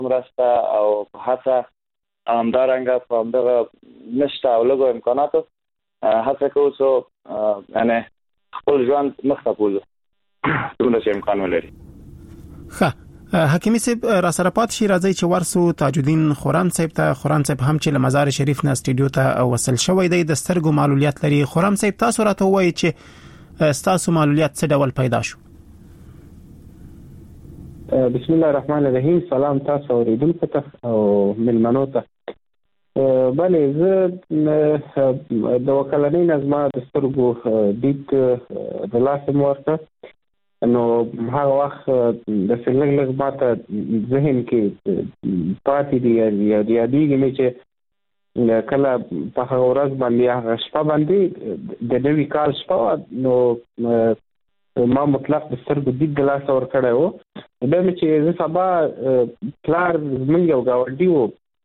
مرسته او هڅه همدارنګه په همدغه نشته او لږو امکاناتو هڅه کوو څو یعنې خپل ژوند مخته بوځو څومره چې امکان ولري. ښه حکیمي صاحب را سره پات شي راځي چې ورسو تاج الدین خورم صاحب ته. خورم صاحب هم چې له مزار شریف نه استودیو ته وصل شوی دی د سترګو معلولیت لري. خورم صاحب تاسو راته وایي چې تاسو معلولیت څه ډول پیدا شو؟ بسم الله الرحمن الرحیم. سلام تاسو اوریدونکو ته او ملمنو ته. بله زه د وکلنۍ نظمه د سترګو دید د لاسه مورته نو هغه وخت د سلګ ماته ذهن کې پاتې دی یادېږي مې چې کله په هغه ورځ باندې هغه شپه باندې د نوي کال شپه نو ما مطلق د سترګو دید د لاسه ورکړی و. بیا مې چې زه سبا پلار زموږ یو ګاونډي و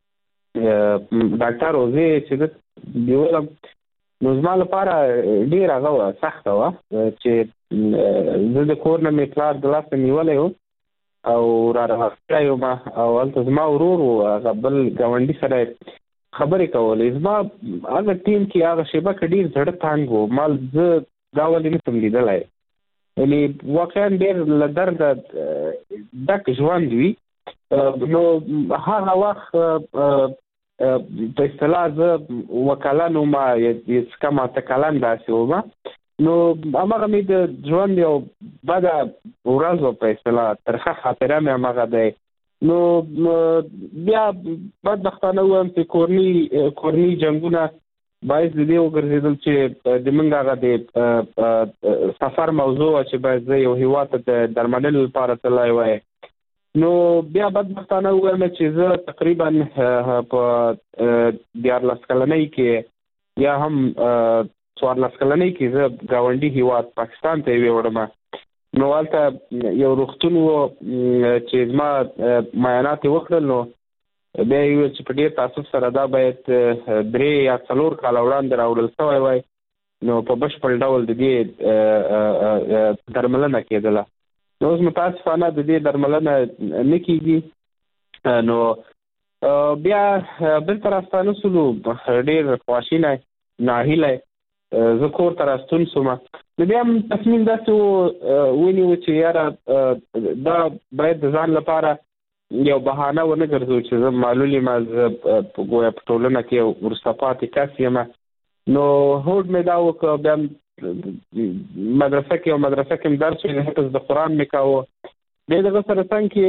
ډاکټر و زه چې زه بیولم نو زما لپاره ډېر هغه سخته وه چې زه د کور نه مې پلار د لاسه نیولی و او را راغلی یم او هلته زما ورور و هغه بل ګاونډي سره خبرې کولې. زما هغه ټیم کې هغه شیبه کې ډېر زړه تنګ و. ما زه دا ولې نه شم لیدلی یعنې واقعا ډېر له درده ډک ژوند وي. نو هغه وخت په اصطلاح زه وکلن وم څکه ماته کلن داسې وم نو هماغه مې د ژوند یو بده ورځ وه په اصطلاح ترخه خاطره مې هماغه دی. نو بیا بدبختانه ووایم چې کورني جنګونه باعث د دې وګرځېدل چې د موږ هغه د سفر موضوع وه چې باید زه یو هېواد ته د درملنې لپاره تللی وای. نو بیا بدبختانه ووایم چې زه تقریبا په 14 کلنۍ کې یا هم 14 کلنۍ کې زه ګاونډي هېواد پاکستان ته ویوړم. نو هلته یو روغتون و چې زما معاینات یې وکړل نو بیا یې وویل چې په ډېر تاسف سره دا باید 3 یا 4 کاله وړاندې راوړل شوی وای نو په بشپړ ډول د دې درملنه کېدله. نو اوس متاسفانه د دې درملنه نه کېږي. نو بیا بېرته راستانه شولو ډېر خواشینی ناهیلی زه کور ته راستون شوم. نو بیا هم تصمیم داسې ونیو چې یاره دا باید د ځان لپاره یو بهانه ونه ګرځو چې زه معلول یم زه ګویا په ټولنه کې وروسته پاتې کس یم. نو هوډ مې دا وکړ بیا مدرسه کې درس ویل حفظ د قرآن مې کاوه. بیا دغه سره څنګ کې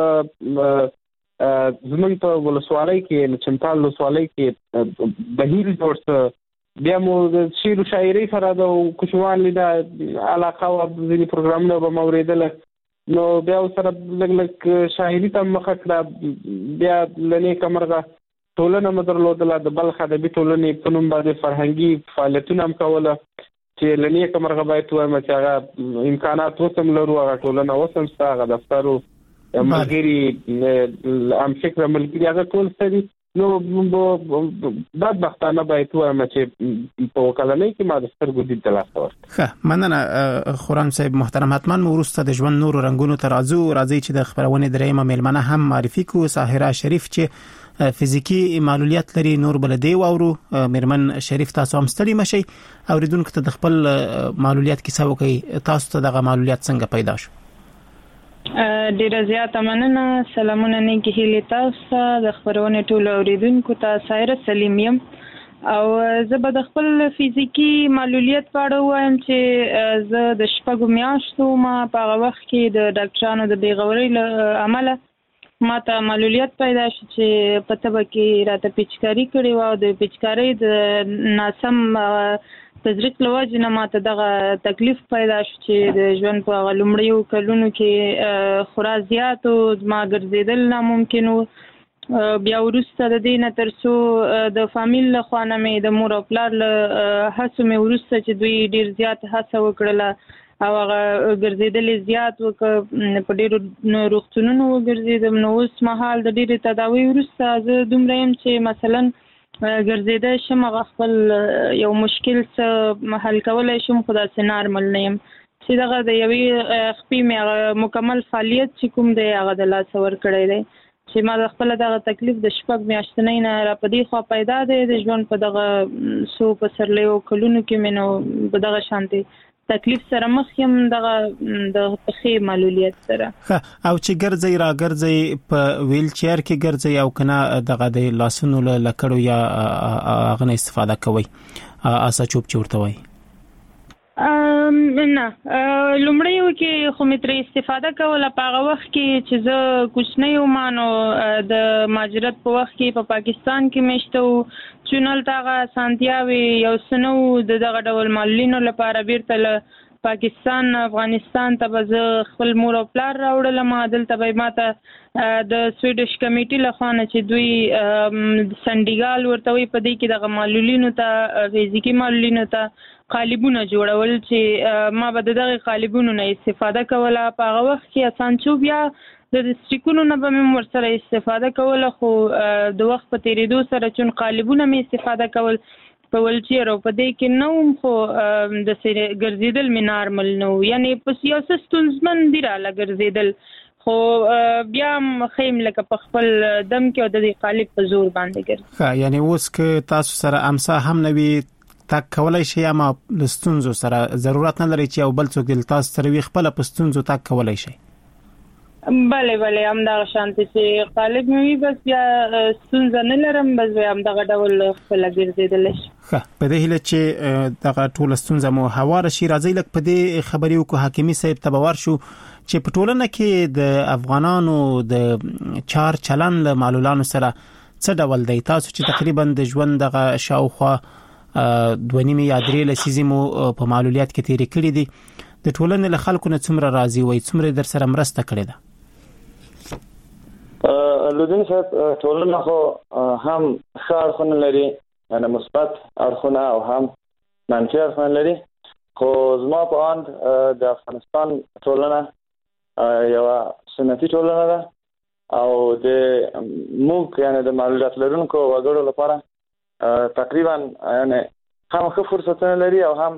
زموږ په ولسوالۍ کې چمتال ولسوالۍ کې بهیر جوړ څه بیا مو د شعر و شاعرۍ سره د کوچنیوان لیده علاقه وه ځینې پروګرامونه به مې اورېدله نو بیا ورسره لږ شاعري ته مخه کړه. بیا له نیکه مرغه ټولنه مې درلودله د بلخ ادبي ټولنې په نوم باندې فرهنګي فعالیتونه هم کوله چې له نیکه مرغه باید ووایم چې هغه امکانات اوس هم لرو هغه ټولنه اوس هم شته هغه دفترو ملګري همفکره ملګري هغه ټول شته دي. نو بدبختانه باید ووایم چې په وکلنۍ کې ما د سترګو دید د لاسه ورکړ. ښه مننه خورم صاحب محترم. حتما مو وروسته د ژوند نورو رنګونو ته راځي چې د خپرونې درېیمه میلمنه هم معرفي کړو ساحره شریف چې فزیکی معلولیت لري. نور بل دی واورو میرمن شریف تاسو هم ستړي مشئ اوریدونکو ته د خپل معلولیت کیسه وکړئ. تاسو ته دغه معلولیت څنګه پیدا شو؟ ډیره زیاته مننه. سلامونه نیکی هیلې تاسو د خبرونه ټول اوریدونکو ته. سایره سلیم یم او زه به د خپل فزیکی معلولیت په اړه وایم چې زه د شپږو میاشتو ما په هغه وخت کې د ډاکټرانو د بېغورۍ له امله ما ته معلولیت پیدا شو چې په طبه کې راته پیچکاري کړې وه او د پیچکارۍ د ناسم تزریق له وجې نه ما ته دغه تکلیف پیدا شو چې د ژوند په هغه لومړیو کلونو کې خورا زیات و زما ګرځېدل ناممکن و. بیا وروسته د دې نه تر څو د فامیل له خوا نه مې د مور او پلار له هڅو مې وروسته چې دوی ډېر زیات هڅه وکړله او هغه ګرځېدلې زیات وکړه په ډېرو روغتونونو وګرځېدم. نو اوس مهال د ډېرې تداوۍ وروسته زه دومره یم چې مثلا ګرځېدی شم هغه خپل یو مشکل څه حل کولی شم خو داسې نارمل نه یم چې دغه د یوې خپې مې هغه مکمل فعالیت چې کوم دی هغه د لاسه ورکړی دی چې ما د خپل دغه تکلیف د شپږ میاشتنۍ نه را پدې خو پیدا دی د ژوند په دغه سو په سرلیو کلونو کې مینو په دغه شانتي تکلیف سره مخ یم دغه د خې معلولیت سره. او چې ګرځي را ګرځي په ویل چیر کې ګرځي او کنه دغه د لاسونو لکړو یا غنه استفاده کوي اسا چوب چورته وای نه لومړی یو کې خو متر استفاده کوله په هغه وخت کې چې زه کوچنی وم نو د مهاجرت په وخت کې په پاکستان کې مشته چونل تاغه سانتیاوي یو سنو دغه ډول معلولینو لپاره بیرته پاکستان افغانستان ته به خپل مور او پلار راوړل ما دلته به ماته د سویډش کمیټي لخوا چې دوی سندیګال ورته وي په دې کې د معلولینو ته فزیکی معلولینو ته قالبونه جوړول چې ما به دغه قالبونو نه استفاده کوله په هغه وخت کې آسان چوب یا د سټیکونو نه به مې ورسره استفاده کوله خو د وخت په تیریدو سره چون قالبونه مې استفاده کول په ولچیر او په دې کې نو خو د ګرځیدل مې نارمل نو یعنی په سیاست ستونزمن دی را لګرځیدل خو بیا خیم لکه په خپل دم کې او د قالب په زور باندې ګرځي یعنی اوس که تاسو سره امسا هم نوي تک کولای شي اما د ستونزو سره ضرورت نه لري چې یو بل څوک د تاسو سره وي خپل په ستونزو تک کولای شي. بله هم دا شانتي چې قالب مې بس بیا ستونزه نه لرم بس بیا هم دا ډول خپل ګرځیدل شي. په دې هله چې دا ټول ستونزه مو هوار شي راځي لکه په دې خبري کو حکیمي صاحب تبور شو چې په ټولنه کې د افغانانو د چار چلن له معلولانو سره څه ډول دی تاسو چې تقریبا د ژوند دغه شاوخوا 2.5 یا 3 لسیزې مو په معلولیت کې تیرې کړې دي د ټولنې له خلکو نه څومره راضي وي څومره در سره مرسته کړې ده؟ لودین صاحب ټولنه خو هم ښه اړخونه لري یعنی مثبت اړخونه او هم منفي اړخونه لري خو زما په اند د افغانستان ټولنه یو سنتي ټولنه ده او د موږ یعنی د معلولیت لرونکو وګړو لپاره تقریبا یعنی هم ښه فرصتونه لري او هم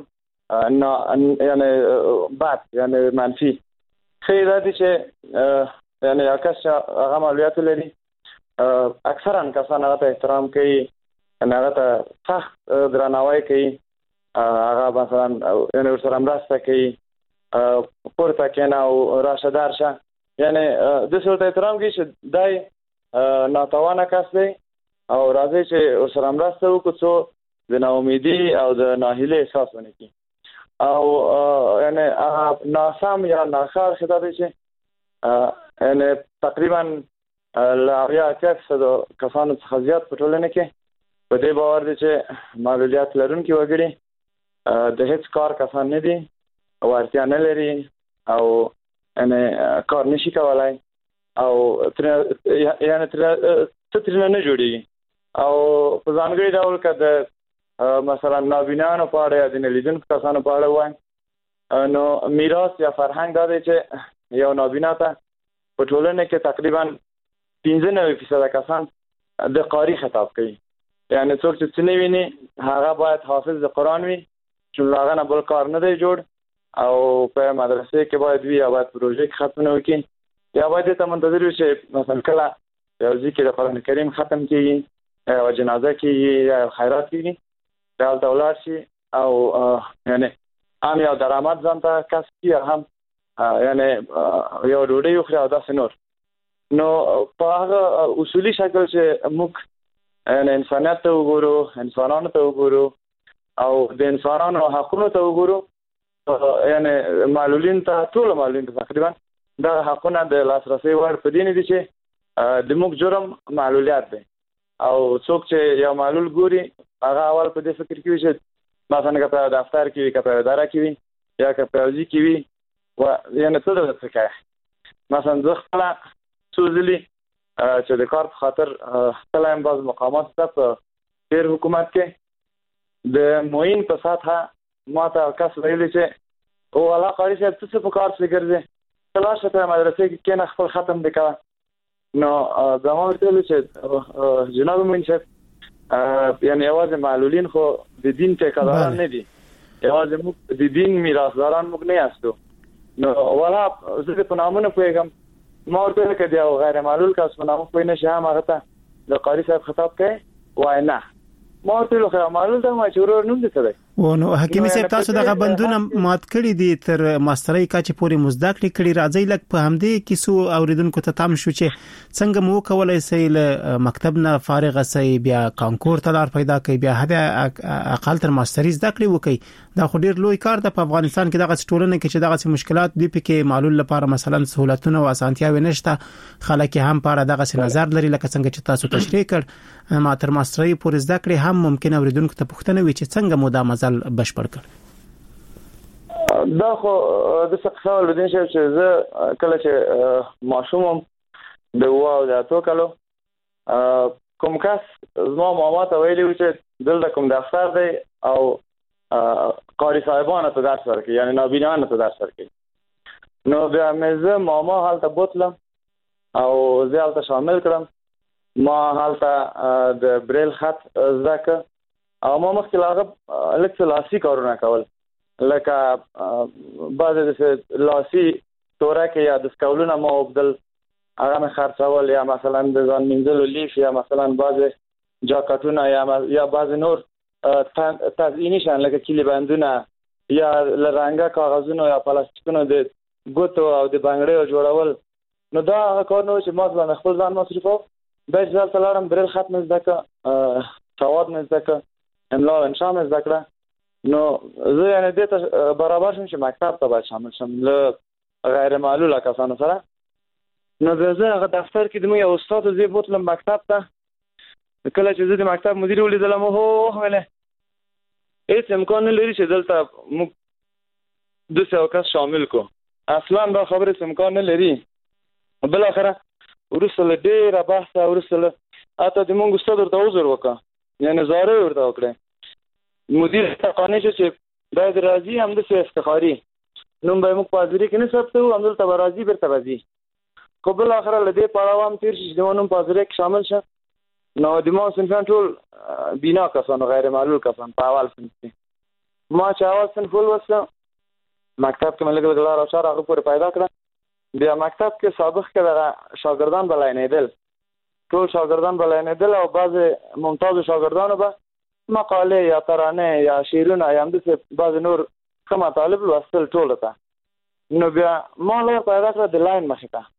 یعنی بد یعنی منفي خیر دي چې یعنی یو کس هغه معلولیت لري اکثرا کسان هغه ته احترام کوي هغه ته سخت درناوی کوي هغه مثلا یعنی ورسره مرسته کوي پورته کېنه او راشه درشه یعنی د څه ته احترام کوي چې دای ناتوانه کس دی او راځي چې ورسره مرسته وکړو څو د ناامیدي او د ناهیلۍ احساس ونه کړي او یعنی ناسم یا ناخار خطا دی چې یعنی تقریبا لا 80% کسانو څخه زیات په ټولنه کې په دې باور دي چې معلولیت لرونکي وګړي د هیڅ کار کسان نه دي او ورتیا نه لري او یعنی کار نشي کولای او یعنی ترنه نه جوړي او په ځانګړي ډول کده مثلا نابینانو په اړه د نلیدونکو کسانو په اړه وایي نو میراث یا فرهنګ دا دی چې یو نابینا ته په ټولنه کې تقریبا 95% کسان د قاری خطاب کوي یعنی څوک چې نه ویني هغه باید حافظ د قرآن وي چې هغه نه بل کار نه دی جوړ او په مدرسې کې باید وي یا باید پروژې ختم وکړي یا باید ته منتظر وي چې مثلا کله یو ذکر د قرآن کریم ختم کیږي او جنازه کیږي یا خیرات کیږي دا دولت شي او یعنی هم یو درآمد ځان ته کسب کیږي هم یعنی یو ډوډۍ خو دا سنور نو په هغه اصولي شکل چې موږ یعنی انسانیت ته وګورو انسانانو ته وګورو او د انسانانو حقونو ته وګورو یعنی معلولین ته ټول معلولین ته تقریبا دا حقونه د لاسرسي وړ په دي نه دي چې د موږ جرم معلولیت دی او څوک چې یو معلول ګوري هغه اول په دې فکر کې وي چې مثلا که په دفتر کې وي که په اداره کې وي یا که په حوزې کې وي و یعنی څه ډول څه کوي مثلا زه خپله څو ځلې چې د کار په خاطر تللی یم بعض مقامات ته په تېر حکومت کې د معین په سطحه ما ته کس ویلي چې او الله قاري صاحب ته څه په کار پسې ګرځې ته لاړ شه په مدرسې کې کښېنه خپل ختم دې کوه نو دا ما ورته ویلي چې جناب معین صاحب یعنی یوازې معلولین خو د دین ټیکهداران نه دي یوازې موږ د دین میراثداران موږ نه یاستو نو والا زه په نامونه پوهېږم ما ورته کې دی غیر معلول کس په نامه پوه نشي هم هغه ته د قاری صاحب خطاب کوي وای نه ما ورته غیر معلول ته ما چورور نوم دي څه دی نو حکیمي صاحب تاسو دغه بندونه مات کړی دي تر ماسترۍ کچې پورې مزدکړي کړي راځي لکه په همدې کیسو اوریدونکو ته تام شو چې څنګه مو کولای سي له مکتب نه فارغ سي بیا کانکور ته لار پیدا کوي بیا هدا اقل تر ماسترۍ زده کړی وکي دا خو ډیر لوی کار ده په افغانستان کې دغه ټولنه کې چې دغه مشکلات دی پکې معلول لپاره مثلا سہولتونه او اسانتیاوي نشته خلک هم په دغه نظر لري لکه څنګه چې تاسو تشریح کړ ما تر ماسترۍ پورې زده کړی هم ممکن اوریدونکو ته پوښتنه وي چې څنګه مو دا بشپړ کړ دا خو د څه سوال بدین چې زه کله چې ماشوم د واو د اتو کلو کوم کس زما ماما ته ویلي چې دلته کوم دفتر دی او قاری صاحبانه ته درس ورکړي یعنی نابینانه ته درس ورکړي نو بیا مې زه ماما هلته بوتلم او زه هلته شامل کړم ما هلته د بریل خط زده کړ او ما مخکې لاغه لکه لاسي کارونه کول لکه بعض د لاسي تورکه یا د سکولونه ما وبدل هغه مې خرڅول یا مثلا د ځان منځلو لیف یا مثلا بعض جاکټونه یا بعض نور تزیینی شان لکه کلی بندونه یا لرنګه کاغذونه یا پلاستیکونه د ګوتو او د بنګړیو جوړول نو دا کار نو چې ما ځان خپل ځان مصرفو به ځل تلارم بریل خط مې زده کړ سواد مې زده کړ املا او انشاء مې زده کړه نو زه یعنی دې ته برابر شم چې مکتب ته باید شامل شم له غیر معلول کسانو سره نو زه هغه دفتر کې د مو یو استاد زی بوتلم مکتب ته کله چې زه د مکتب مدیر ولیدلم هو ویله هیڅ امکان نه لري چې دلته موږ 200 کس شامل کو اصلا دا خبره امکان نه لري بل اخره ورسله ډیره بحث ورسله اته د موږ استاد ورته عذر وکړه یعنی زاره ورته وکړه مدیر تقانی چې دا د راضي هم د افتخاری نو به موږ پازری کې نه ثبتو هم دلته راضي برته راضي قبل اخره لدی پړاوام تیر شي د ونوم پازری کې شامل شه نو د ما صنفان ټول بنا کسان غیر معلول کسان په اول صنف ما چې اول صنف ولوسه مکتب کې ملګری د لار او چار هغه پورې پیدا کړه بیا مکتب کې سابق کې د شاګردان بلاینېدل ټول شاګردان بلاینېدل او بعض ممتاز شاګردانو به مقاله یا ترانه یا شعرونه یا هم بعض نور کومه طالب لوستل ټول ته نو بیا ما لار پیدا کړه د لاین مخې ته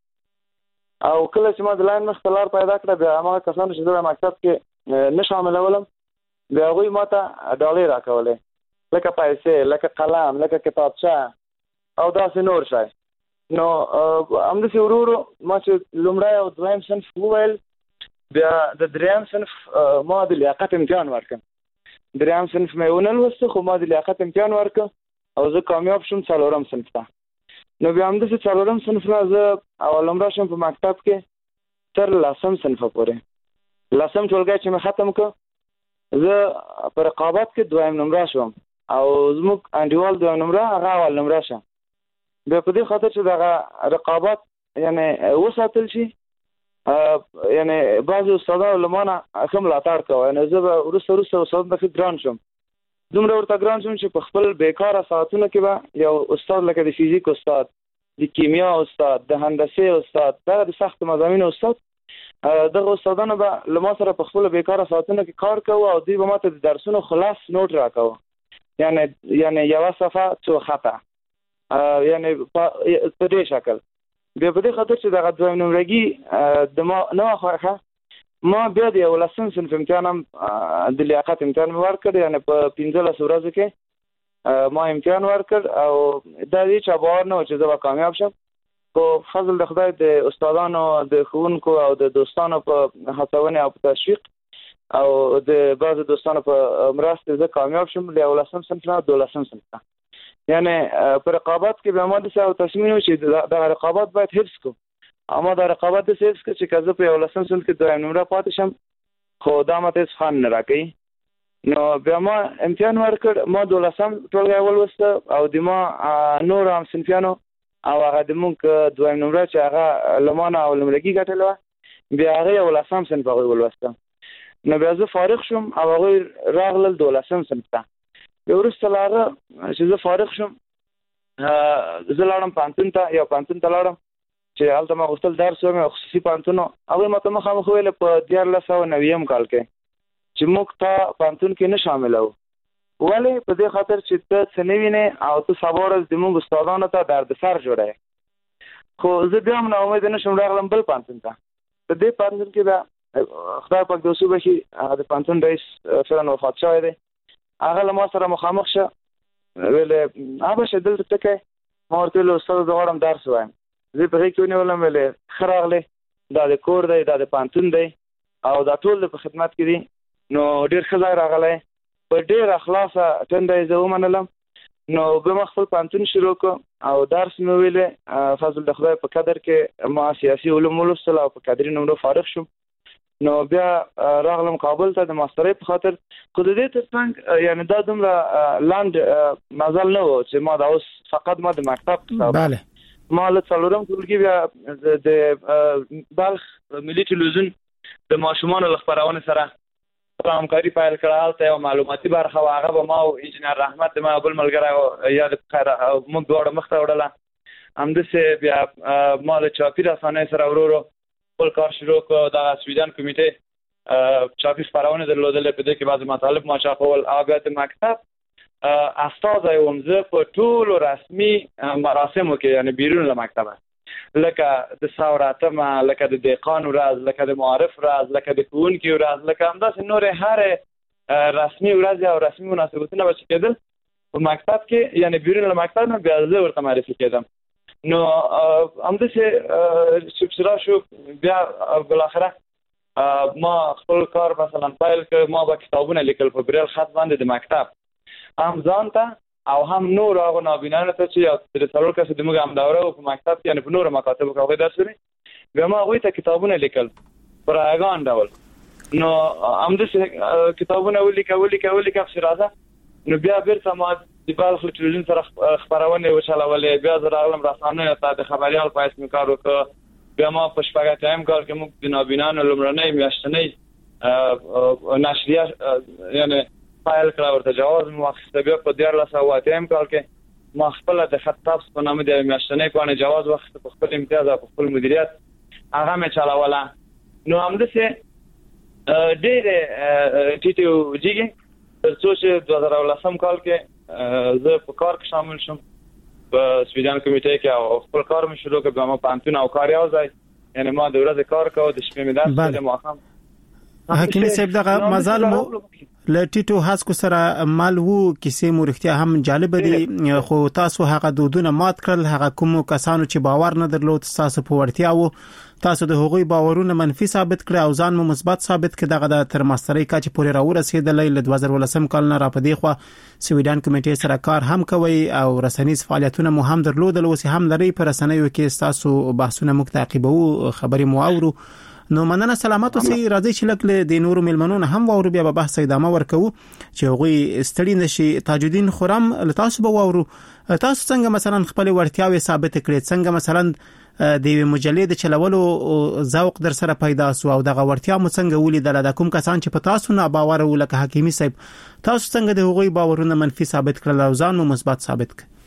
او کله چې ما د لاین مخې ته لار پیدا کړه بیا هغه کسان چې د مکتب کې نه شاملولم بیا هغوی ما ته ډالۍ راکولې لکه پیسې لکه قلم لکه کتابچه او داسې نور شی نو همداسې ورو ما چې لومړی او دویم صنف وویل بیا د دریم صنف ما د لیاقت امتحان ورکړم دریم صنف مې ونه لوسته خو ما د لیاقت امتحان ورکړ او زه کامیاب شوم څلورم صنف ته نو بیا همداسې څلورم صنف نه زه اول نمره شم په مکتب کې تر لسم صنف پورې لسم ټولګی چې مې ختم کړ زه په رقابت کې دویم نمره شوم او زموږ انډیوال دویم نمره هغه اول نمره شه بیا په دې خاطر چې دغه رقابت یعنی وساتل شي یعنی بعض استادانو لمانه کوم ملاتړ کوي نو زه به وروسته استاد به ګران شم دومره ورته ګران شم چې په خپل بیکاره ساعتونو کې به یو استاد لکه د فزیک استاد د کیمیا استاد د هندسه استاد د سخت مضامینو استاد دغه استادانو به لما سره په خپل بیکاره ساعتونو کې کار کوي او دوی به ماته د درسونو خلاص نوٹ راکوي یعنی یو صفحه څو خطه یعنی په دې شکل بیا په دې خاطر چې دغه دویم نمرګي د ما نه خوښه ما بیا د ولسم صنف امتحان هم د لیاقت امتحان ورکړ یعنی په 15 ورځو کې ما امتحان ورکړ او دا دې چې باور نه و چې زه به کامیاب شم خو فضل د خدای د استادانو د ښوونکو او د دوستانو په هڅونې او په تشویق او د بعض دوستانو په مرسته زه کامیاب شم له ولسم صنف نه 12 صنف ته یعنی په رقابت کې به ما د څه تصمیم چې د رقابت باید حفظ کو اما د رقابت د حفظ کې چې کزه په ولسم صنف کې دویم نمره پاتې شم خو دا ماته ځان نه راکې نو بیا ما امتحان ورکړ ما 12 ټولګی ولوسته او د ما نور هم صنفیانو او هغه د مونږ دویم نمره چې هغه لمانه او لمړګي ګټلو بیا هغه ولسم صنف ولوسته نو بیا زه فارغ شوم او هغه راغلل 12 صنف ته ورسته لاغه چې زه فارغ شم زه لاړم پانتون ته لاړم چې هلته ما غوښتل درس وم خصوصي پوهنتون هغوی ماته مخامخ ویل په 1990 کال کې چې موږ ته پوهنتون کې نه شاملو. ولې؟ په دې خاطر چې ته څه نه وینې او ته سبا ورځ زموږ استادانو ته دردسر جوړوې. خو زه بیا هم ناامیده نه شوم، راغلم بل پوهنتون ته. په دې پوهنتون کې به خدای پاک د اوسو بخي د پوهنتون رئیس فعلا وفات شوی دی. هغه له ما سره مخامخ شه، ویلې ابشه دلته ته کوې؟ ما ورته ویل استاد زه غواړم درس ووایم. زه په غېږ کې ونیولم، ویلې ښه راغلې، دا د کور دی، دا د پوهنتون دی او دا ټول د په خدمت کې دي. نو ډېر ښه ځای راغلی، په ډېره خلاصه ټنډه یې زه ومنلم. نو بیا ما خپل پوهنتون شروع کړ او درس مې ویلې. فضل د خدای په قدر کې ما سیاسي علوم ولوستل او په قدري نمرو فارغ شوم. نو بیا راغلم کابل ته د ماسترۍ په خاطر. خو د دې ترڅنګ یعنی دا دومره لاند مزل نه و چې ما دا اوس فقط ما د مکتب بله ما له څلورم ټولګي بیا د بلخ ملي ټلویزیون د ماشومانو له خپرونې سره همکاري پیل کړه. هلته یو معلوماتي برخه وه، هغه به ما او انجینر رحمت ما بل ملګری یا د خیر موږ دواړه مخ ته وړله. همداسې بیا ما د چاپي رسنیو سره ورو ورو خپل کار شروع کړ. دغه سویډن کمیټې چاپي خپرونې درلودلې، په دې کې بعضې مطالب ما چاپول. او بیا د مکتب استازی وم زه په ټولو رسمي مراسمو کې، یعنې بیرون له مکتبه، لکه د سوراتمه، لکه د دهقان ورځ، لکه د معارف ورځ، لکه د ښوونکي ورځ، لکه همداسې نورې هرې رسمي ورځې او رسمي مناسبتونه به چې کېدل په مکتب کې، یعنې بیرون له مکتب نه بیا زه ورته معرفي کېدم. نو همداسې چې راشو بیا بالاخره ما خپل کار مثلا پیل کړ. ما به کتابونه لیکل په بریل خط باندې د مکتب، هم ځان ته او هم نور هغو نابینانو ته چې یو درې څلور کسه د موږ همدوره وو په مکتب کې، یعنې په نورو مکاتبو کې هغوی درس ویلي. بیا ما هغوی ته کتابونه لیکل په رایګان ډول. نو همداسې کتابونه ولیکه پسې راځه. نو بیا بیرته ما د بلخ له ټلویزیون سره خپرونې وچلولې. بیا زه راغلم رسنیو ته د خبریال په حیث مې کار وکړ. بیا ما په شپږ اتیایم کال کې موږ د نابینانو لومړنۍ میاشتنۍ نشریه یعنې فایل کړه، ورته جواز مې واخیسته. بیا په 1408 کال کې ما خپله د خط تفس په نامه د میاشتنۍ پاڼې جواز واخیسته په خپل امتیاز او په خپل مدیریت، هغه مې چلوله. نو همداسې ډېرې ټیټې وجیږي تر څو چې 2010 کال کې زه په کار کې شامل شم په سویډن کمیټې کې او خپل کار مې شروع کړ. بیا ما پوهنتون او کار یو ځای، یعنې ما د ورځې کار کوه، د شپې مې درس ویل، ماښام. حکیمي صاحب دغه مزال مو له ټیټو هڅو سره مل وو، کیسې مو رښتیا هم جالبه دي. خو تاسو هغه دودونه مات کړل، هغه کوم کسانو چې باور نه درلود تاسو په وړتیا وو، تاسو د هغوی باورونه منفي ثابت کړ او ځان مو مثبت ثابت کړ. دغه د تر ماسترۍ کچې پورې راورسېدل. له 2018 کال نه را پدې خو سویډن کمیټې سره کار هم کوي او رسنیز فعالیتونه مو هم درلودل. اوس هم لري په رسنیو کې تاسو بحثونه مو تعقیبوو، خبرې مو اورو. نو مننه، سلامات اوسئ. راځي چې لکه د نورو ملمنو هم واورو، بیا به بحث ادامه ورکوو چې هغوی ستړي نشي. تاج الدین خرم له تاسو به واورو، تاسو څنګه مثلا خپل ورتیاوې ثابت کړې، څنګه مثلا د مجلې د چلولو ذوق در سره پیدا سو او دغه ورتیا مو څنګه ولیدل؟ د کوم کسان چې په تاسو نه باور ولکه حکیمي صاحب، تاسو څنګه د هغوی باورونه منفي ثابت کړل او ځان مو مثبت ثابت کړ؟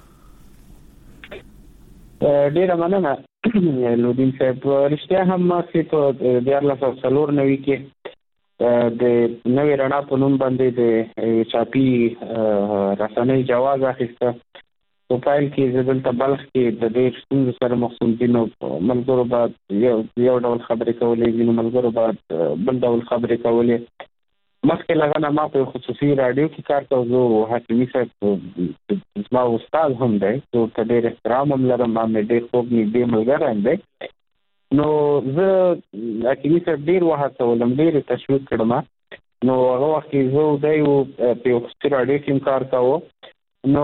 ډیره مننه لودین صاحب. رښتیا هم ما چې په 1494 کې د نوې رڼا په نوم باندې د چاپي رسنۍ جواز اخیسته. په پیل کې زه دلته بلخ کې د دې ستونزو سره مخ شوم. ځینو ملګرو به یو ډول خبرې کولې، ځینو ملګرو به بل ډول خبرې کولې. مخکې له هغه نه ما په خصوصي راډیو کې کار کوم. زه حکیمي صاحب زما استاد هم دی، زه ورته ډېر احترام هم لرم، ما مې ډېر خوږ نږدې ملګری هم دی. نو زه حکیمي صاحب ډېر وهڅولم، ډېر تشویق کړم. نو هغه وخت کې زه دی په خصوصي راډیو کې کار کوم. نو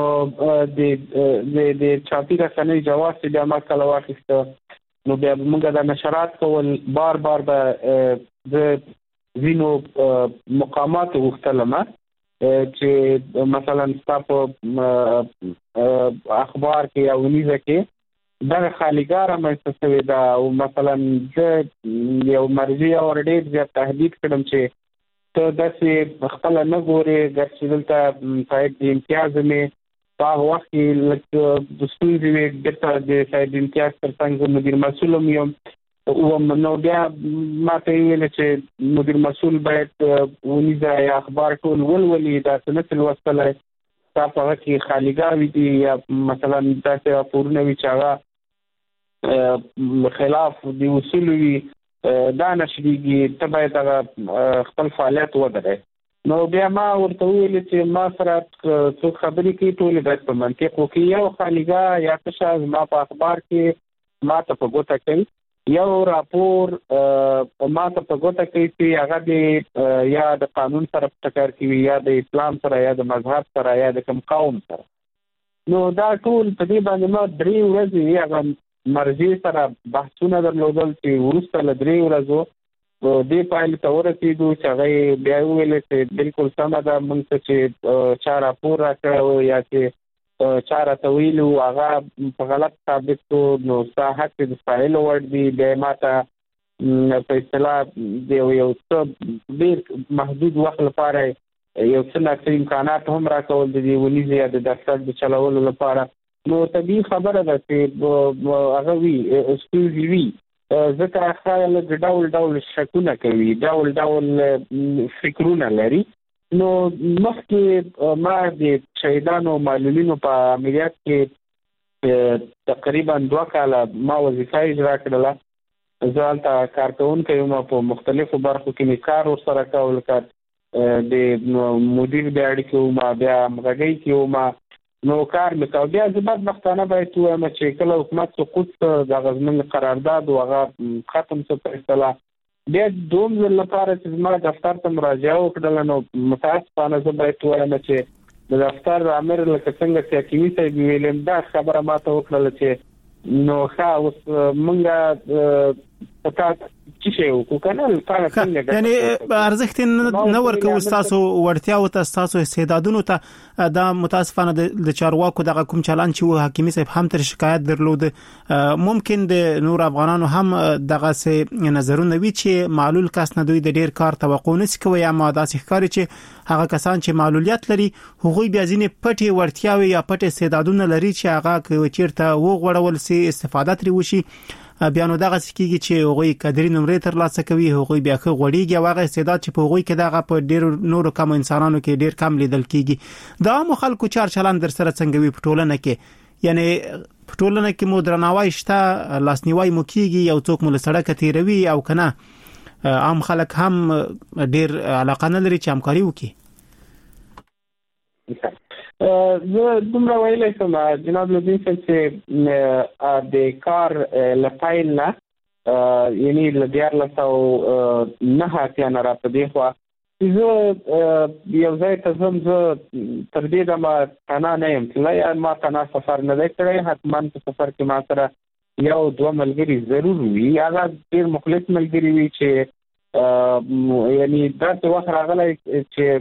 د چاپي رسنۍ جواز چې بیا ما کله واخیسته، نو بیا موږ د نشرات کول بار بار به زه ځینو مقاماتو غوښتلم چې مثلا ستا په اخبار کې یا ونیزه کې دغه خالیګاه رامنځته شوې ده، او مثلا زه یو مرجع او ډېر زیات تهدید کړم چې ته داسې خپله نه ګورې، ګرچې دلته صاحب د امتیاز مې په وخت کې لکه د ستونزې د سید امتیاز ترڅنګ مدیر مسؤل یم نو بیا ماته ویل چې مدیر مسؤل باید ونیځي اخبار ټول ولولي دا څه څه وسله تاسو کې خالیګاوي دي یا مثلا تاسو پورنه وی چاغه خلاف دی اصول وی دا نشریږي ته باید خپل فعالیت ودرې نو بیا ما ورته ویل چې ما سره څو خبرې کې ټول باید په منطق وکړي یو خالیګا یا تاسو ما په اخبار کې ما ته په ګوته کوي یو راپور ما ته په ګوته کوي چې هغه د یا د قانون سره ټکر کوي یا د اسلام سره یا د مذهب سره یا د کوم قوم سره نو دا ټول په دې باندې ما 3 ورځې هغه مرجع سره بحثونه درلودل چې ورسته ل 3 ورځو د فایل ته ورسېدو چې هغه بیا ویل چې بالکل سم ده موږ چې 4 راپور راکړو یا چې 4 تویل او هغه په غلط ثابت شو نو صحت د فایل ور دي د ماته په اصطلاح د یو څه ډیر محدود وخت لپاره یو څه امکانات هم راکول دي ونیځي د دفتر د چلولو لپاره نو طبيعي خبره ده چې هغه وی اسکوزي وی ځکه خیال د ډول شکونه کوي ډول فکرونه لري نو مخکې ما د شهیدانو معلولینو په عملیات کې تقریبا 2 کاله ما وظیفه اجرا کړله ځالته کارکونکو یم په مختلفو برخو کې کار سره کول د مدیر د اړیکو ما بیا مغږی کې ما نو کار مې بیا زبد مختانه باید وایم چې کله حکومت سقوط د غزمن قرارداد او هغه ختم څه په اصطلاح بیا دوم ځل لپاره چې ما دفتر ته مراجعه وکړل نو متاسفانه زه باید وایم چې د دفتر امر لکه څنګه چې حکیمي صاحب ویلم دا خبره ما ته وکړل چې نو اوس مونږه پتا چې شی وکړل یعنی ارزښت نه ورکو تاسو ورتیا او تاسو استعدادونو ته دا متاسفانه د چارواکو دغه کوم چلان چې حکیمي صاحب هم تر شکایت درلود ممکن د نور افغانانو هم دغه سه نظرونه وی چې معلول کس نه دوی د ډیر کار توقع نشي کوي یا ماده ښکاري چې هغه کسان چې معلولیت لري هغوی بیا ځینې پټي ورتیاوي یا پټي استعدادونه لري چې هغه چیرته وغوړول سي استفاده ترې وشي بیا نو دغه سکیږي چې هغوی کډري نمرې تر لاسه کوي هغوی بیا خو غوړیږي واغه استعداد چې په هغوی کې دغه په ډیر نورو کم انسانانو کې ډیر کم لیدل کیږي دا مخالکو چار چلان در سره څنګه وي په ټولنه کې یعنی په ټولنه کې مو درناوی شته لاسنیوي مو کیږي یو څوک مل سړک تیروي او کنه عام خلک هم ډیر علاقه نه لري چې همکاري وکړي زه دومره ویلای شم جناب لدین چې د کار لفایل نه یعنی لدیار لسو نه هاتیانه را په دی خوا زه یو ځای ته ځم زه تر دې دمه تنها نه یم تللی ما تنها سفر نه دی کړی حتما په سفر کې ما سره 1-2 ملګري ضرور وي هغه ډېر مخلص ملګري وي چې یعنی داسې وخت راغلی چې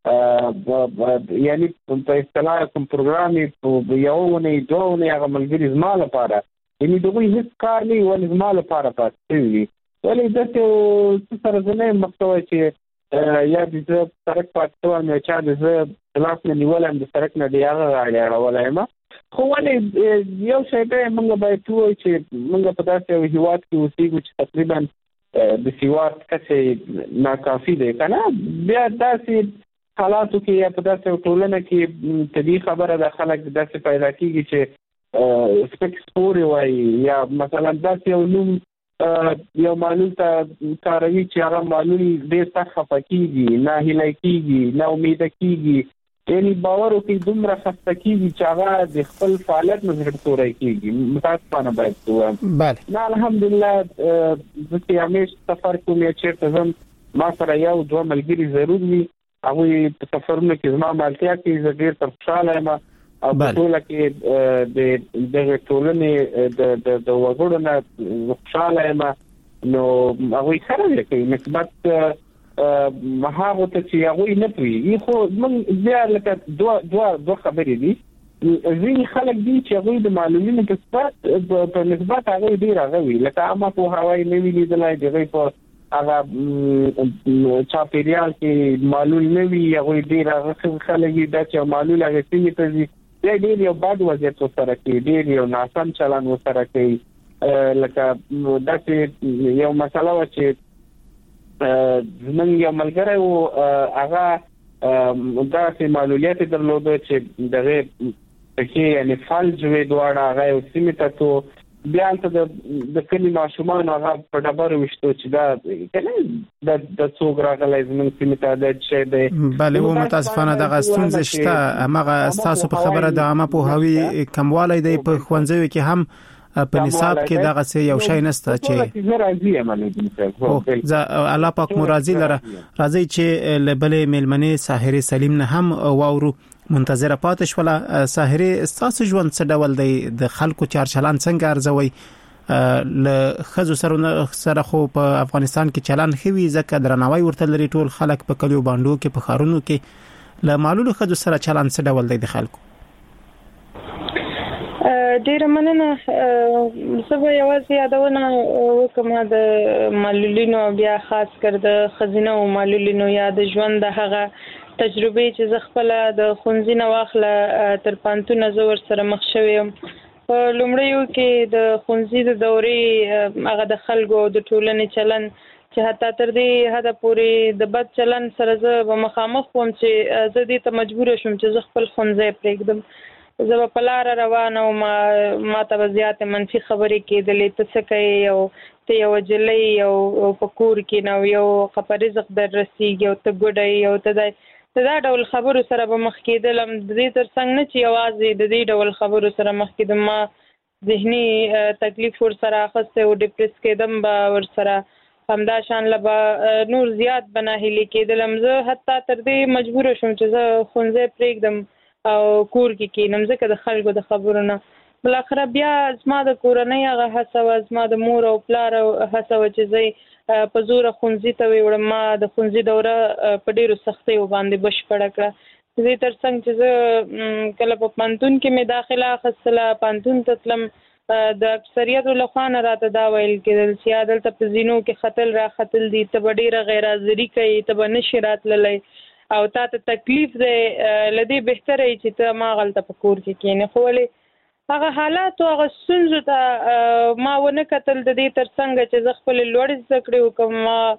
یعنی په اصطلاح کوم پروګرام یې یو ونه 2 ونه هغه ملګري زما لپاره یعنی دغه هیڅ کار نه ول زما لپاره پاتې وي ولې دته سره زنه مخته چې یا د سرک پاتو نه چا د خلاص نه نیولم د سرک نه دی هغه راړولای ما خو ولې یو شی به موږ باید وایو چې موږ په داسې هیواد کې اوسېږو چې تقریبا د سیوات کڅه ناکافي دی کنه بیا داسې حالاتو کې یا په داسې ټولنه کې طبي خبره د خلک داسې پیدا کیږي چې سپکسپوري وایي یا مثلا داسې یو نوم یو معلول ته کاروي چې هغه معلول ډېر سخت خفه کیږي نه هیله کیږي نه امید کیږي یعنی باور وکړي دومره خسته کیږي چې هغه د خپل فعالیت نه هرڅوري کیږي متاسفانه باید ووایم بله نه الحمدلله چې همیش سفر کوم یا چیرته زم ما سره 1-2 ملګري ضرور وي هغه په سفرونو کې زما مالتیا کې زه ډېر تر خوشاله یم او په ټوله کې د ټولنې د وګړو نه خوشاله یم نو هغه سره کوي نسبت هغه ته چې هغه نه پوي خو موږ بیا لکه دوه خبرې دي ځینې خلک دي چې هغه د معلومینو په نسبت هغه ډېر هغه لکه عامه په هوای نه وی لیدلای دی په هغه چاپیریال کې معلول نه وي هغه ډیر هغه خلک دا چې معلول هغه څنګه ته ډېر یو بد وضعیت سره کوي، ډېر یو ناسم چلن سره کوي. لکه داسې یو مسله و چې زمونږ یو ملګری و هغه داسې معلولیت درلوده چې دغه پکې یعنی فلج وې دواړه هغه یو سیمې ته تو بیا ته د کلی ماشومان هغه په ډبرو وشتو چې دا کنه د څوک راغلی زمونږ سیمې ته د چې دی. بله و متاسفانه دغه ستونزې شته. هماغه ستاسو په خبره د عامه پوهاوي کموالی دی په ښوونځیو کې هم په نصاب کې دغه څه یو شی نشته چې راځي عملي زه الله پاک مرضی لره راځي چې لبلې ملمنې ساحره سلیم نه هم واورو منتظر پاتې شوله. ساحره تاسو ژوند څه ډول دی؟ د خلکو چار چلان څنګه ارزوي؟ ل خزو سره خو په افغانستان کې چلان خوي ځکه درناوی ورته لري ټول خلک په کلیو باندې کې په خارونو کې. ل معلول خزو سره چلان څه ډول دی د خلکو؟ ډیره مننه. زه به یوازې یادونه وکم د معلولینو بیا خاص کر د خزینه او معلولینو یا د ژوند د هغه تجربه چې زه خپل د خونځي نه واخله تر پانتونه زور سره مخ شوم. په لومړیو کې د خونځي د دورې هغه د خلکو د ټولنې چلن چې حتی تر دې حد پورې د بد چلن سره زه مخامخ وم چې زه دې ته مجبور شوم چې زه خپل خونځي پرېږدم. زه په لار روانه او ما ته زیات منفي خبرې کېدلې، ته څه کوي او ته یو جلۍ او په کور کې نو یو خبر رزق در رسیږي او ته ګډي او ته دا ډول خبرو سره به مخ کېدلم. د دې ترڅنګ نه چې یوازې د دې ډول خبرو سره مخ کېدم، ما ذهني تکلیف ور سره اخسته او ډیپریس کېدم به ور سره همدا شان لبا نور زیات بناهلي کېدلم. زه حتی تر دې مجبور شوم چې زه خونځي پرېږدم او کور کې کینم ځکه د خلکو د خبرو نه. بل اخر بیا زما د کورنۍ هغه هڅه و، زما د مور او پلار هڅه و چې زه په زور خونځي ته وړم. ما د خونځي دوره په ډیرو سختیو باندې بشپړه کړه. زه ترڅنګ چې زه کله په پانتون کې مې داخله اخیستله، پانتون ته تلم، د اکثریت له خوا نه راته دا ویل کېدل چې دلته په زینو کې خطل را خطل دي، ته به ډیره غیر حاضري کوي، ته به نشي راتللی او تا ته تکلیف دی، لدې بهتره چې ته ما غلطه په کور کې کېنې. خو ولې هغه حالات او هغه ستونزو ته ما ونه کتل. د دې ترڅنګ چې زه خپل لوړې زده کړې وکړم،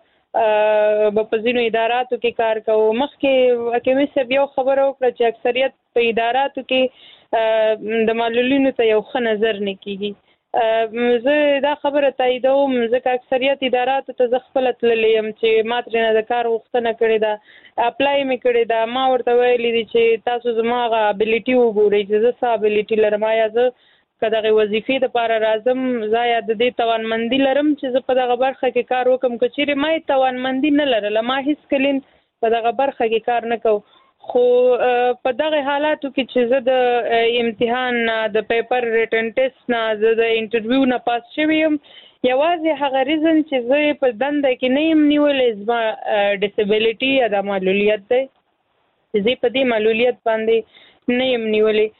ما په ځینو اداراتو کې کار کوم. مخکې حکیمي صاحب یو خبره وکړه چې اکثریت په اداراتو کې د معلولینو ته یو ښه نظر نه کېږي. زه دا خبره تاییدوم ځکه اکثریت اداراتو ته زه خپله تللی یم چې ما ترېنه د کار غوښتنه کړې ده، اپلای مې کړې ده. ما ورته ویلي دي چې تاسو زما هغه ابیلیټي وګورئ چې زه څه ابیلیټي لرم، آیا زه که دغه وظیفې دپاره راځم، زه یا د دې توانمندي لرم چې زه په دغه برخه کې کار وکړم. که چیرې ما یې توانمندي نه لرله، ما هېڅ کلین په دغه برخه کې کار نه کوم. خو په دغه حالاتو کې چې زه د امتحان نه، د پیپر ریټن ټیسټ نه، زه د انټرویو نه پاس شوی یم، یوازې هغه ریزن چې زه په دنده کې نه یم نیولی زما ډسیبلیټي یا د معلولیت دی، چې زه په دې معلولیت باندې نه یم نیولی.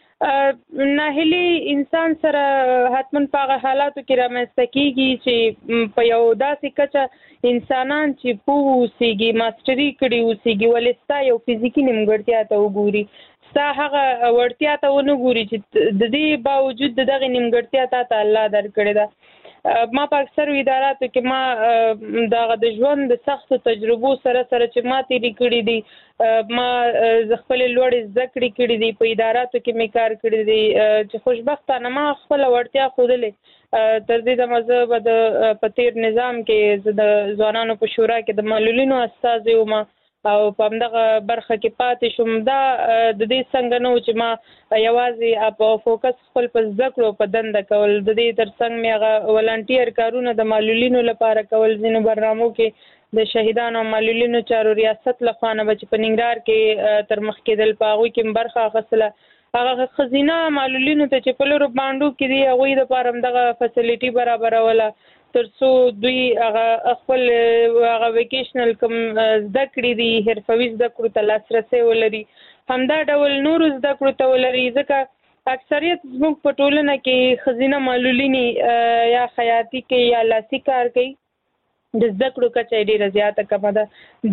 ناهیلي انسان سره حتما په هغه حالاتو کې رامنځته کېږي چې په یو داسې کچه انسانان چې پوه اوسېږي، ماسټري کړي اوسېږي، ولې ستا یو فزیکي نیمګړتیا ته وګوري، ستا هغه وړتیا ته ونه ګوري چې د دې باوجود د دغې نیمګړتیا تا ته الله درکړې ده. ما په اکثرو اداراتو کې ما دغه د ژوند د سختو تجربو سره چې ما تېرې کړي دي، ما خپلې لوړې زده کړې کړي دي، په اداراتو کې مې کار کړی دی چې خوشبختانه ما خپله وړتیا ښودلې. تر دې دمه زه به په تېر نظام کې زه د ځوانانو په شورا کې د معلولینو استازی وم او په همدغه برخه کې پاتې شوم. دا د دې څنګه نه و چې ما یوازې په فوکس خپل په زده کړو په دنده کول، د دې ترڅنګ مې هغه ولنټیر کارونه د معلولینو لپاره کول. ځینو برنامو کې د شهیدانو او معلولینو چارو ریاست لخوا نه به چې په ننګرهار کې تر مخ کېدل، په هغوی کې مې برخه اخیستله. هغه ښځینه معلولینو ته چې په لرو بانډو کې دي، هغوی دپاره همدغه فیسیلیټي برابروله تر څو دوی هغه خپل هغه ویکیشنل کوم زده کړې دي، حرفوي زده کړو ته لاسرسی ولري، همدا ډول نورو زده کړو ته ولري. ځکه اکثریت زموږ په ټولنه کې ښځینه معلولینې یا خیاطي کوي یا لاسي کار کوي، د زده کړو کچه ډیره زیاته کمه ده.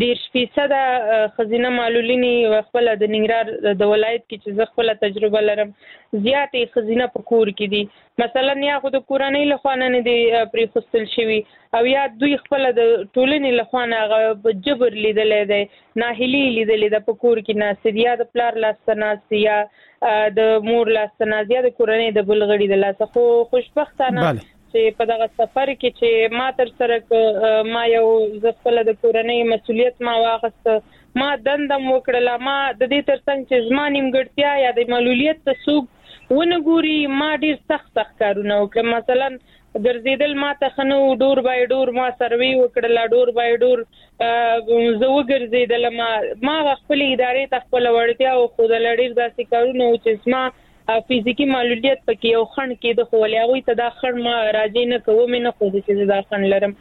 10% خزینه معلولینی خپل د ننګرهار د ولایت کې چې زه خپل تجربه لرم زیاتې خزینه په کور کې دي. مثلا یا خو د کورنۍ لخوا نه دي پرې خوستل شوي او یا دوی خپل د ټولنې لخوا نه جبر لیدلې ده ناهیلي لیدلې ده په کور کې ناست یا د پلار لاسته ناست یا د مور لاسته ناست یا د کورنۍ د بل غړي د لاسته. خو خوشبختانه چې په دغه سفر کې چې ما تر سره ما یو خپل د کورنۍ مسؤلیت ما واخیست ما دندم وکړله ما د دې ترڅنګ چې زما نیمګړتیا یا د معلولیت ته څوک ونه ګوري ما ډیر سخت کارونه وکړم. مثلا ګرځیدل ما ته خنو ډور بای ډور ما سروي وکړله ډور بای ډور زه وګرځیدل ما خپل ادارې ته خپل وړتیا او خو د لړیر داسې کارونه چې زما فزیکی معلولیت پکې یو خند کې د خولې هغه ته دا خند ما راځي نه کوم نه خو دې چې دا خند لرم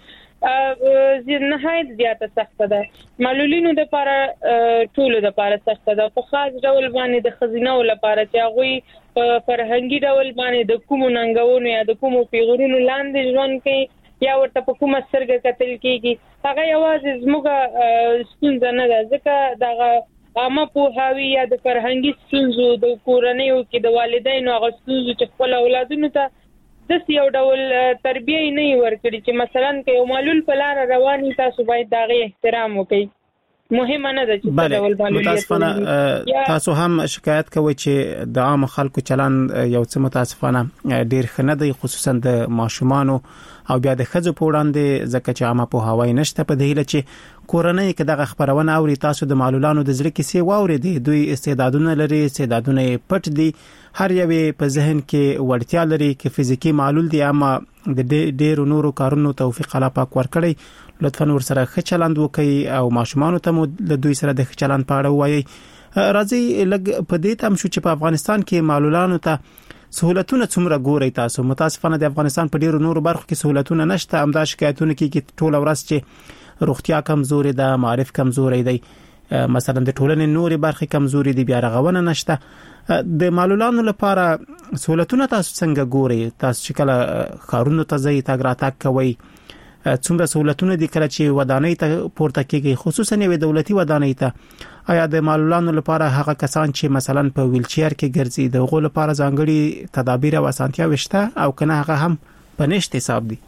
نهایت زیاته سخته ده. معلولینو د لپاره ټولو د لپاره سخته ده په خاص ډول باندې د خزینه لپاره چې هغه په فرهنګي ډول باندې د کوم ننګونو یا د کوم پیغورونو لاندې ژوند کوي یا ورته په کومه سترګه کتل کیږي هغه یوازې زموږ ستونزه نه ده ځکه دغه عامه پوهاوی یا د فرهنګي ستونزو د کورنیو کې د والدینو هغه ستونزو چې خپل اولادونو ته د یو ډول تربیه نه ورکړي چې مثلا که یو معلول په لار رواني تاسو باید دغه احترام وکړئ. مهمه نه ده چې په ډول معلولیت تاسو هم شکایت کوئ چې د عام خلکو چلن یو څه متاسفانه ډیر خنه دی خصوصا د ماشومانو او بیا د خځو په وړاندې ځکه چې عامه پوهاوی نشته په دې چې کورنۍ کې دغه خبرونه اوري تاسو د معلولانو د زړه کې سی واوري دي دوی استعدادونه لري استعدادونه پټ دي هر یو په ذهن کې وړتیا لري کې فزیکی معلول دي اما د ډېر نورو کارونو توفیق الله پاک ورکړي لطفا ورسره ښه چلند وکړي او ماشومان ته مو له دوی سره د ښه چلند په اړه وایي. راځي لګ په دې تم شو چې په افغانستان کې معلولانو ته سہولتونه څومره ګوري تاسو متاسفانه د افغانستان په ډیرو نورو برخو کې سہولتونه نشته همدا شکایتونه کې ټول ورځ چې روغتیا کمزوري ده معرف کمزوري دی مثلا د ټولنې نوري برخې کمزوري دي بیا رغونه نشته د معلولانو لپاره سہولتونه تاسو څنګه ګوري تاسو چې کله خارونو ته ځي تاګ راتګ کوي څومره سہولتونه دي کله چې ودانۍ ته پورته کېږي خصوصا یو دولتي ودانۍ ته آیا د معلولانو لپاره هغه کسان چې مثلا په ویل چیر کې ګرځي د غو لپاره ځانګړي تدابیر او اسانتیا وشته او کنه هغه هم په نشته حساب دي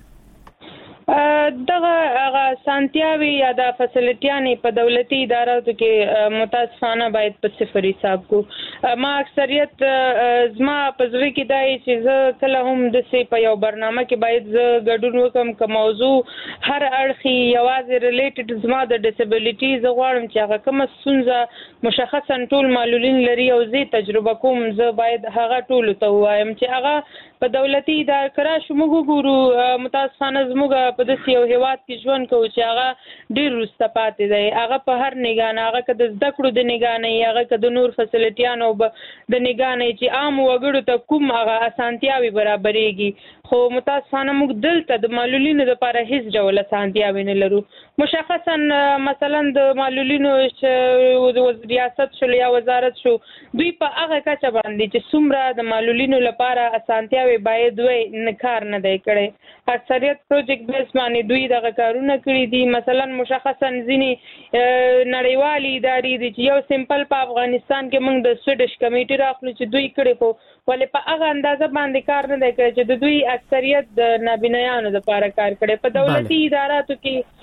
دغه سانتیاوي یا د فسیلیټیانې په دولتي اداراتو کې متاسفانه باید په صفر حساب کو. ما اکثریت زما په ځوی کې دای چې زه کله هم د سي په یو برنامه کې باید زه ګډون وکم که موضوع هر اړخي یوازې ریلیټډ زما د ډیسابیلیټي زه غواړم چې هغه کومه ستونزه مشخصا ټول معلولین لري او زه تجربه کوم زه باید هغه ټول ته وایم چې هغه په دولتي ادارې کرا شموږ ګورو متاسفانه زموږ په داسې یو هیواد کې ژوند کوو چې هغه ډېر وروسته پاتې دی هغه په هر نګاه نه هغه که د زده کړو د نګاه نه هغه که د نور فسیلیټیانو د نګاه نه چې عام وګړو ته کوم هغه اسانتیاوي برابرېږي خو متاسفانه موږ دلته د معلولینو لپاره هیڅ ډول اسانتیاوي نه لرو. مشخصا مثلا د معلولینو چې ریاست شو یا وزارت شو دوی په هغه کچه باندې چې څومره د معلولینو لپاره اسانتیاوي باید وي نه کار نه دی کړی. اکثریت پروجیکټ بیس باندې دوی دغه کارونه کړی دي. مثلا مشخصا ځینی نړیوالي ادارې دي چې یو سیمپل په افغانستان کې موږ د سویډش کمیټي راخلو چې دوی کړی خو ولې په هغه اندازه باندې کار نه دی کړی چې د دوی اکثریت د نابینایانو لپاره کار کړی. په دولتي اداراتو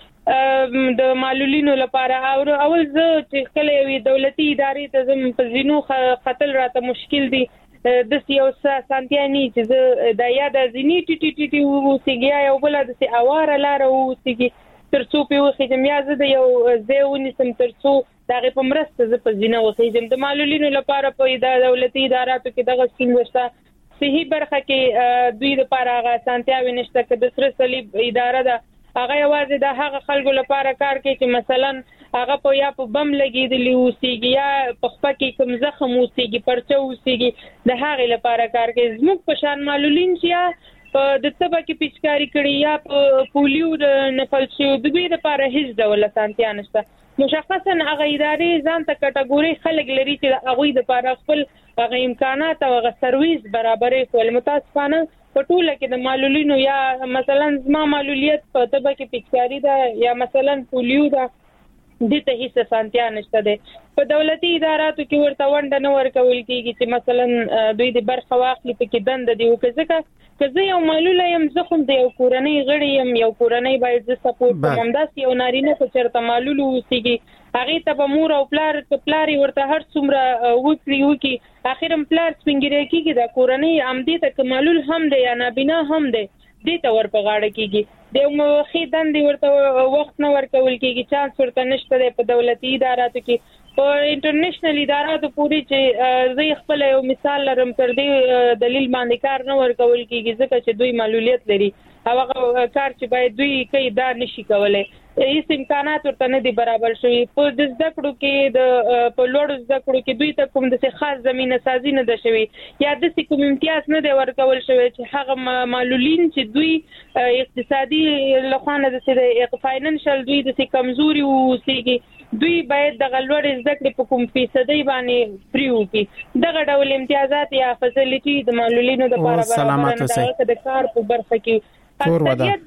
کې د معلولینو لپاره اول زه چې کله یو دولتي ادارې ته زم په زینو خطل راته مشکل دي د یو سانتیا نه چې زه د یاد ځینی ټي وسیږي یو بل د اواره لار وسیږي ترڅو په وخت میا زه د یو ځایونی سم ترڅو دغه په مرسته زه په زینه وخېږم. د معلولینو لپاره په دولتي اداراتو کې دغه سکیم وشته صحیح برخه کې دوی لپاره هغه سانتیاوي نشته که د سره صلیب اداره ده هغه یوازې د هغه خلکو لپاره کار کوي چې مثلا هغه په یا په بم لګیدلی اوسېږي یا په خپه کې کوم زخم اوسېږي پرچه اوسېږي د هغې لپاره کار کوي. زموږ په شان معلولین چې یا په د تبه کې پیچکاري کړي یا په پولیو د نفل شوي د دوی لپاره هیڅ ډول اسانتیا نشته. مشخصا هغه ادارې ځان ته کټګوري خلک لري چې هغوی لپاره خپل هغه امکانات او هغه سرویس برابرې کول. متاسفانه په ټوله کې د معلولینو یا مثلا زما معلولیت په طبه کې پکساری ده یا مثلا پولیو ده د ته هیڅ سانتیا نشته ده. په دولتي اداراتو کې ورته ونډه نه ورکول کیږي چې مثلا دوی د برخه واخلي په کې دند دی او که زه یو معلول یم زه خو د یو کورنۍ غړی یم یو کورنۍ باید زه سپورټ کوم داسې یو نارینه چې چرته معلول وسیږي هغه ته به مور او پلار ورته هر څومره وکړي اخرم پلار سپینګری کیږي د کورنۍ عمدي ته معلول هم دی یا نابینا هم دی دې ته ور په غاړه کیږي د موخي دندې ورته وخت نه ورکول کیږي چانس ورته نشته په دولتي اداراتو کې. په انټرنیشنل اداراتو پوری چې زه خپل یو مثال لرم تر دې دلیل باندې کار نه ورکول کیږي ځکه چې دوی معلولیت لري هغه کار چې باید دوی کوي دا نشي کولای هیڅ امکانات ورته نه دي برابر شوي. په د زده کړو کې د په لوړ زده کړو کې دوی ته کوم د خاص زمينه سازي نه ده شوي یا د کوم امتیاز نه دی ورکول شوی چې هغه معلولین چې دوی اقتصادي لخوانه د فاینانشل دوی د کمزوري وسیږي دوی باید د غلوړ زده کړې په کوم فیصدي باندې پریو کې دغه ډول امتیازات یا فیسیلیټي د معلولینو د لپاره برابر د کار په برخه کې اکثریت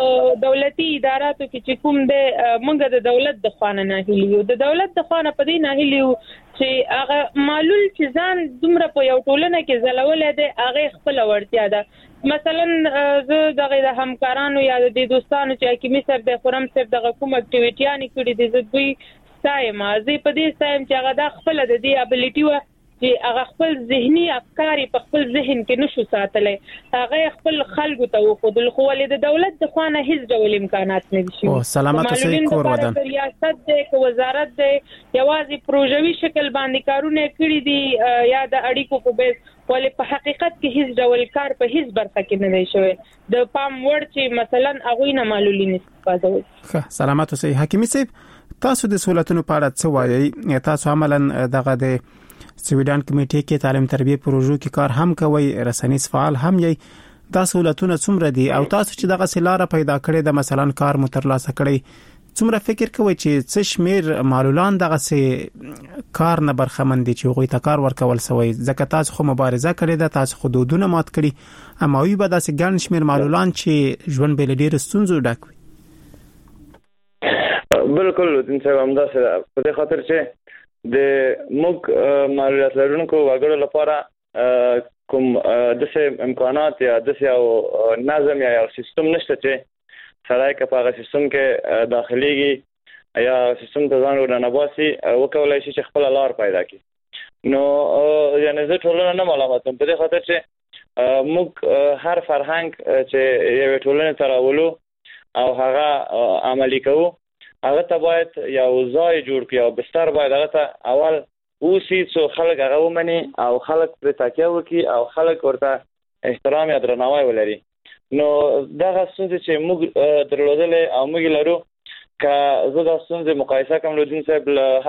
دولتي اداراتو کې چې کوم د منګه د دولت د خوانه نه هلیو د دولت د خوانه په دې نه هلیو چې هغه معلول چې ځان دومره په یو ټولنه کې زلولې ده هغه خپل ورتیا ده مثلا زه دغه همکارانو یا د دوستانو چې حکیمي صاحب د خرم صاحب دغه کوم اکټیویټیانې کړې دي زه دوی سایم ازي په دې سایم چې هغه د خپل د دې ابیلیټي و چې هغه خپل ذهني افکار په خپل ذهن کې نشو ساتلای هغه خپل خلکو ته وخدل خو ولې د دولت د خوانه هیڅ ډول امکانات نه دي شي. سلامت اوسئ کور ودان ریاست د وزارت د یوازې پروژوي شکل باندې کارونه کړی دي یا د اړیکو په بیس ولې په حقیقت کې هیڅ ډول کار په هیڅ برخه کې نه دی شوی د پام وړ چې مثلا هغه نه معلولین استفاده وکړي. سلامت اوسئ حکیمي صاحب تاسو د سہولتونو په اړه څه وایي تاسو عملاً دغه د سویډن کمیټې کې تعلیم تربیه پروژو کې کار هم کوي رسنیز فعال هم یې دا سہولتونه څومره دي او تاسو چې دغه سلاره پیدا کړې د مثلا کار مترلاسه کړی څومره فکر کوي چې څه شمیر معلولان دغه سه کار نه برخمن دي چې غوي ته کار ورکول سوی ځکه تاسو خو مبارزه کړې ده تاسو حدودونه مات کړی اما وی به داسې ګڼ شمیر معلولان چې ژوند بل ډیر ستونزو ډک وي. بالکل د څه هم دا په دې خاطر چې د موږ معلولیت لرونکو وګړو لپاره کوم د څه امکانات یا د څه نظم یا سیستم نشته چې سړی که په هغه سیستم کې داخليږي یا سیستم ته ځان ورننباسي وکولای شي چې خپل لار پیدا کړي. نو یعنی زه ټولنه نه ملامتوم په دې خاطر چې موږ هر فرهنګ چې یو ټولنه تراولو او هغه عملی کوو هغه ته باید یو ځای جوړ کړي او بستر باید هغه ته اول اوسې څو خلک هغه ومني او خلک پر تاکیه وکړي او خلک ورته احترام یا درناوی ولري. نو دغه څه چې موږ درلودل او موږ لرو که زه د څه مقایسه کوم لودین صاحب له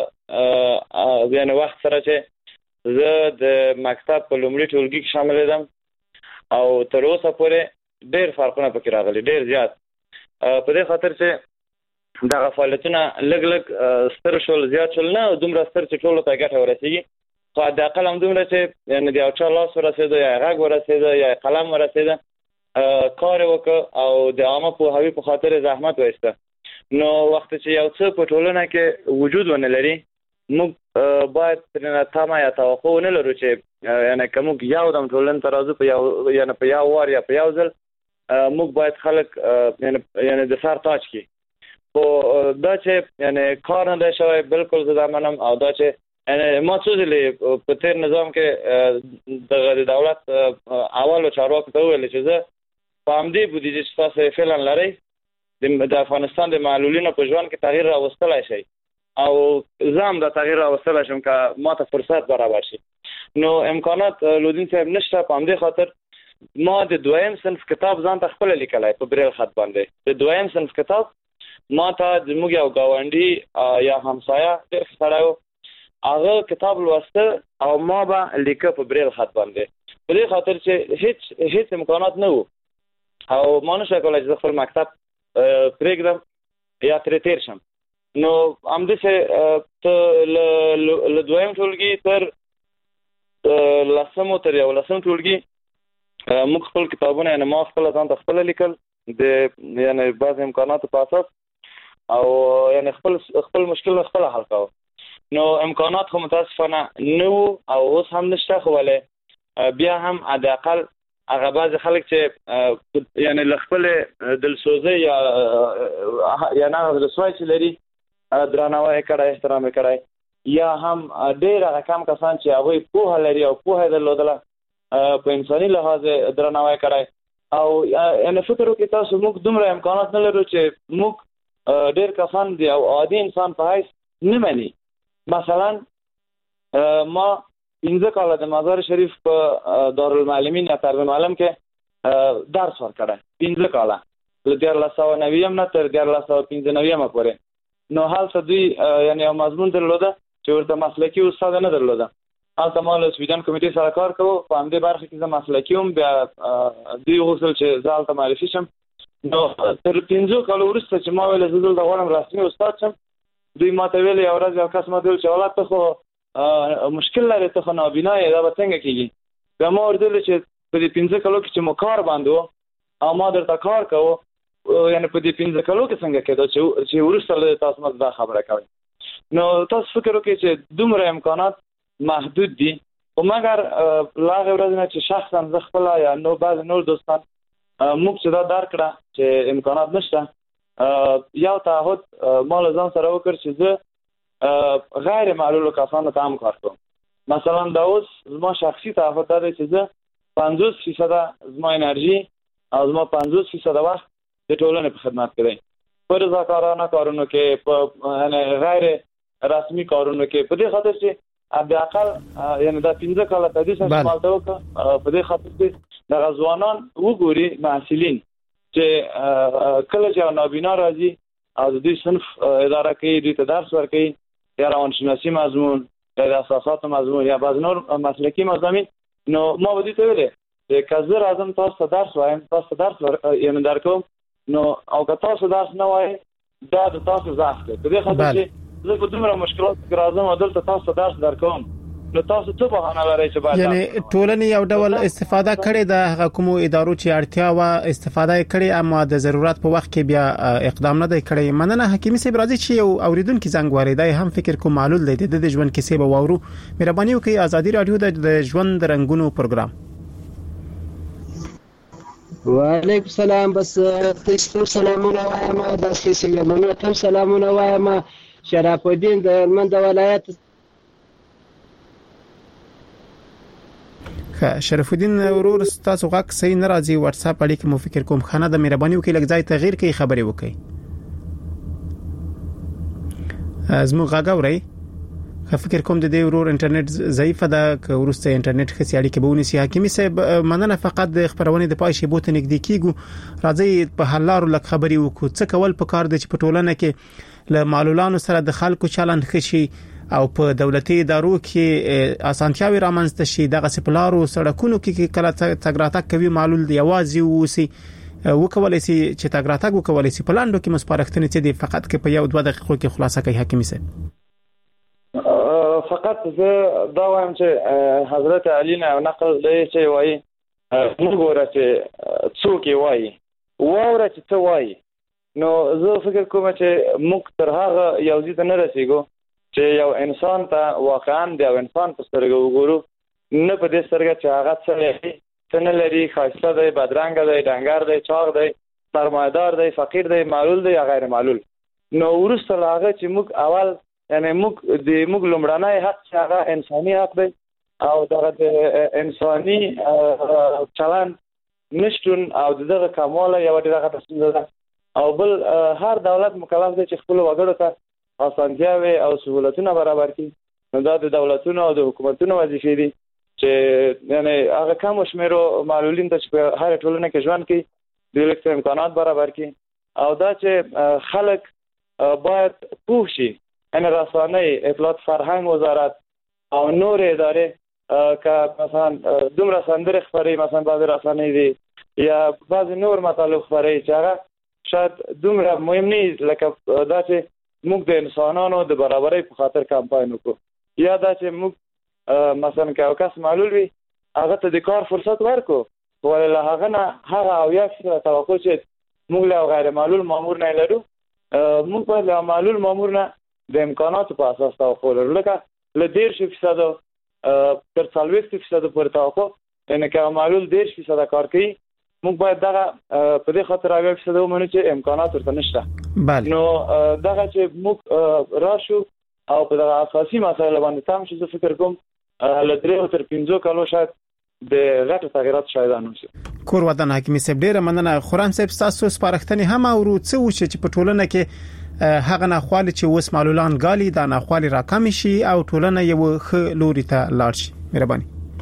هغه یعنی وخت سره چې زه د مکتب په لومړي ټولګي کې شامل یم او تر اوسه پورې ډېر فرقونه پکې راغلي ډېر زیات په دې خاطر چې دا فعالیتونه لګ ستر شول زیات شول نه دومره ستر چې ټول ته ګټه ورسیږي خو د عقل هم دومره چې یعنی د اچا لاس ورسېده یا غږ ورسېده یا قلم ورسېده کار وکړ او د عامه په هوی په خاطر زحمت وایسته. نو وخت چې یو څه په ټولنه کې وجود ونه لري موږ باید ترنه تمه یا توقع نه لرو چې یعنی کوم یو د ټولنې ترازو په یو یعنی په یو وار یا په یو ځل موږ باید خلک یعنی د سر تاج کی او دا چې یعنی کار نه شوی بالکل زدا منم او دا چې یعنی ما څه دي په تیر نظام کې د دولت اولو چارواکو ته ویل چې زه په همدې بودیجه چې تاسو فعلا لري د افغانستان د معلولینو په ژوند کې تغییر راوستلای شي او زم د تغییر راوستلای شم که ما ته فرصت برابر شي. نو امکانات لودین صاحب نشته په همدې خاطر ما د دویم صنف کتاب ځان ته خپل لیکلای په بریل خط باندې د دویم صنف کتاب ما ته د موږ یو گاونډي یا همسایه ډېر سړیو هغه کتاب لوسته او ما به لیکه په بریل خط باندې په دې خاطر چې هیڅ امکانات نه وو او ما نشو کولای چې خپل مکتب پرېږدم یا ترې تیر شم. نو همداسې ته له دویم ټولګي تر لسم ټولګي موږ خپل کتابونه یعنی ما خپل ځان ته خپل لیکل د یعنی بعض امکاناتو په اساس او یعنی خپل مشکل خپل حل کاوه. نو امکانات خو متاسفانه نو او اوس هم نشته، خو ولې بیا هم د اقل هغه بعض خلک چې یعنی خپل دلسوزي یا نه رسوای چې لري درناوی کړای، احترام کړای، یا هم ډېر هغه کم کسان چې هغه په لري او په درلودله په انساني لحاظ درناوی کړای. او یعنی فکر وکړئ تاسو موږ دومره امکانات نه لرو چې موږ ډېر کسان دی او عادي انسان په حیث نه مني. مثلا ما 15 کال د مزار شریف په دارالمعلمین یا طالب علم کې درس ورکړم، 15 کال له 1990 نه تر 1995 پورې. نو هلته دوی یعنی مضمون درلوده چې ورته مسلکي استاد نه درلوده. هلته ما له سویډن کمیټې سره کار کوو، په همدې برخه کې زه مسلکي وم. بیا دوی غوښتل چې زه هلته معرفي شم. نو تر 15 کال وروسته چې ما ویل زه دلته غواړم رسمي استاد شم، دوی ما ته ویل یو ورځ یو کس ما ته ویل چې ولې ته خو مشکل لري، ته خو نابینا یې، دا به څنګه کېږي؟ بیا ما ورته ویل چې په دې 15 کالو کې چې مو کار باندې وو او ما درته کار کوو، یعنی په دې 15 کالو کې څنګه کېدو چې وروسته له تاسو ماته دا خبره کوئ؟ نو تاسو فکر وکړئ چې دومره امکانات محدود دي. خو مګر له هغې ورځې نه چې شخصا زه خپله یا نو بعض نور دوستان موږ چې دا درک کړه چې امکانات نشته، یو تعهد ما له ځان سره وکړ چې زه غیر معلولو کسانو ته هم کار کوم. مثلا دا اوس زما شخصي تعهد دا دی چې زه 50% زما انرژي او زما 50% وخت د ټولنې په خدمت کې دی، په رضاکارانه کارونو کې، په غیر رسمي کارونو کې، په دې خاطر چې د اقل یعنی دا 15 کاله تدریس استعمال ته وکړه. په دې خاطر چې د ځوانان وګوري محصلین چې کله چې نابینا راځي او د دې صنف اداره کوي، دوی ته درس ورکوي، یا روانشناسي مضمون یا د اساسات مضمون یا بعض نور مسلکي مضامین. نو ما به دې ته ویلې چې که زه راځم تاسو ته درس وایم، تاسو ته درس یعنی درکوم، نو او که تاسو درس نه وایي دا د تاسو ضعف دی. په دې خاطر چې زه په دومره مشکلات کې راځم او دلته تاسو درس درکوم، نو تاسو څه بهانه لرئ چې باید یعنی ټولنې یو ډول استفاده کړي د هغه کومو ادارو چې اړتیا و استفاده کړي، اما د ضرورت په وخت کې بیا اقدام نه دی کړی. مننه حکیمي صاحب. راځي چې یو اوریدونکو زنګ وریدای هم فکر کوم معلول دی د ژوند کیسې به وورو. مهرباني وکړئ ازادي رادیو د ژوند رنگونو پروګرام. وعلیکم السلام. بس تاسو سلامونه وایم، د سلامونه تم سلامونه وایم. شرف الدین د هلمند ولایت. شرف الدین ورور تاسو غاک صحیح ناراضي واتس اپ اړیکه مو فکر کوم خانه د مهرباني وکړئ لږ ځای تغییر کړئ خبرې وکړئ. زمو غاګوري فکر کوم د دې ورور انټرنیټ ضعیفه ده، که ورسته انټرنیټ خسي اړیکه به ونیسي. حکیمي صاحب مننه. فقط د خبرونه د پای شی بوته نږدې کیګو. راځي په حلارو لک خبري وکړو څه کول په کار د چې په ټولنه کې له معلولانو سره د خلکو چلند خشي او په دولتي ادارو کې اسانتیاوي رامنځته شي. دغه سپلارو سړکونو کې کله تګراتک کوي معلول دی یوازې وسی وکولای شي چې تګراتک وکولای شي. په لاندو کې مسپارښتنې چې دی فقط کې په یو 2 دقیقو کې خلاصه کوي حکیمي صاحب. فقط زه دا وایم چې حضرت علی نه نقل دی چې وایي موږ ورته چې څوک وایي وره چې څه وایي. نو زه فکر کوم چې موږ تر هغه یو ځای ته نه رسیږو چې یو انسان ته واقعا د یو انسان په سترګو وګورو، نه په دې سترګه چې هغه څه لري څه نه لري، ښایسته دی، بدرنګه دی، ډنګر دی، چاغ دی، سرمایدار دی، فقیر دی، معلول دی یا غیر معلول. نو وروسته له هغه چې موږ اول یعنی موږ لومړنی حق چې هغه انساني حق دی او دغه د انساني چلند نشتون او دغه کمواله یو ډېره غټه ستونزه ده. او بل هر دولت مکلف دی چې خپل وګړو ته اسانتیاوي او سهولتونه برابر کړي. نو دا د دولتونو او د حکومتونو وظیفه دي چې یعنی هغه کم شمیرو معلولین ته چې په هر ټولنه کې ژوند کوي د لږ امکانات برابر کړي. او دا چې خلک باید پوه شي، یعنی رسانه‌ای، اطلاعات فرهنګ وزارت او نور ادارې که مثلا دومره سندرې خپري، مثلا بعض رسانه‌ای دي یا بعض نور مطالب خپري چې هغه شاید دومره مهم نه لکه دا چې موږ د انسانانو د برابرۍ په خاطر کمپاین وکړو، یا دا چې موږ مثلا که یو کس معلول وي هغه ته د کار فرصت ورکړو ولله هغه نه هغه او یا توقع چې موږ له غیر معلول مامور نه لرو موږ په له معلول مامور نه د امکاناتو په اساس توقع لرو لکه له 10% تر 40% پورې توقع یعنی که معلول 10% کار کوي موږ باید دغه په دې خاطر 80% ومنو چې امکانات ورته نشته. بله نو دغه چې موږ راشو او په دغه اساسي مسایل باندې تام شو زه فکر کوم له 3 تر 5 کالو شاید د غټ تغیرات شایدان وشي. کور ودان حکیمي صاحب ډیره مننه. خورم صاحب تاسو سپارښتنې هم او څه وشي چې په ټولنه کې هغه ناخوالي چې وس معلولان غالي دا ناخوالي راکم شي او ټولنه یو ښه لوري ته لاړ شي. مهرباني.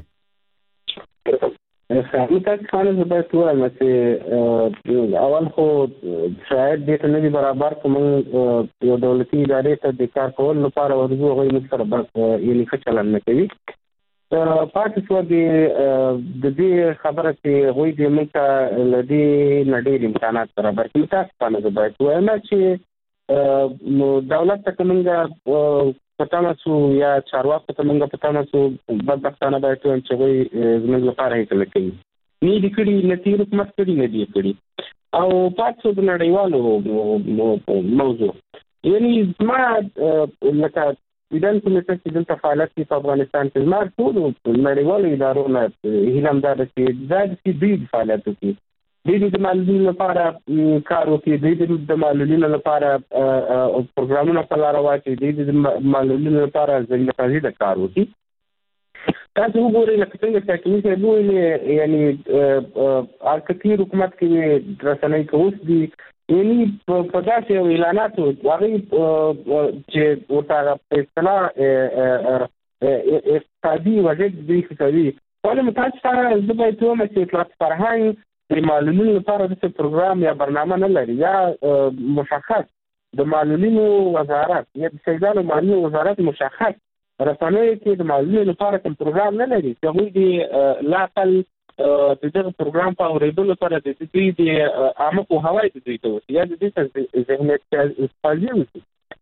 متاسفانه زه باید وایم چې اول خو شاید دې ته نه برابر کوم یو دولتي ادارې ته د کار کول لپاره ورغو غوي مستر بس یعنی ښه چلند نه کوي. پاتې شو د دې خبره چې غوي د موږ لدی نړۍ امکانات برابر کوي. متاسفانه زه باید وایم چې دولت ته کومه پتامسو یا چارواکو ته موږ پتامسو بدبختانه باید چې وي زموږ لپاره هیڅ نه کوي. نه دي کړي نه تیر حکومت کړي نه دي کړي او پاتې د نړیوالو موضوع یعنی ما لکه ایدان کمیټه چې دلته فعالیت کوي په افغانستان کې ما ټول نړیوالو ادارو نه هیله ده چې دا د دې فعالیت کوي د معلولینو لپاره کار وکړي د معلولینو لپاره پروګرامونه په لار واچي د معلولینو لپاره ځینې فازي د کار وکړي. تاسو وګورئ لکه څنګه چې حکیمي صاحب ویلي یعنی ارکتي حکومت کې رسنۍ کوس دي یعنی په داسې اعلاناتو هغه چې ورته په اصطلاح اقتصادي وضعیت دوی کوي ولې متاسفانه زه باید وایم چې اطلاعات فرهنګ د معلولینو لپاره د پروګرام یا برنامه نه لري یا مشخص د معلولینو وزارت یا د سیدانو معلولینو وزارت مشخص رسنۍ کې د معلولینو لپاره کوم پروګرام نه لري چې هغوی د لاقل د دغه پروګرام په اورېدلو سره د دوی د عامه پوهاوی د دوی ته وشي یا د دوی ذهنیت استفادې وشي.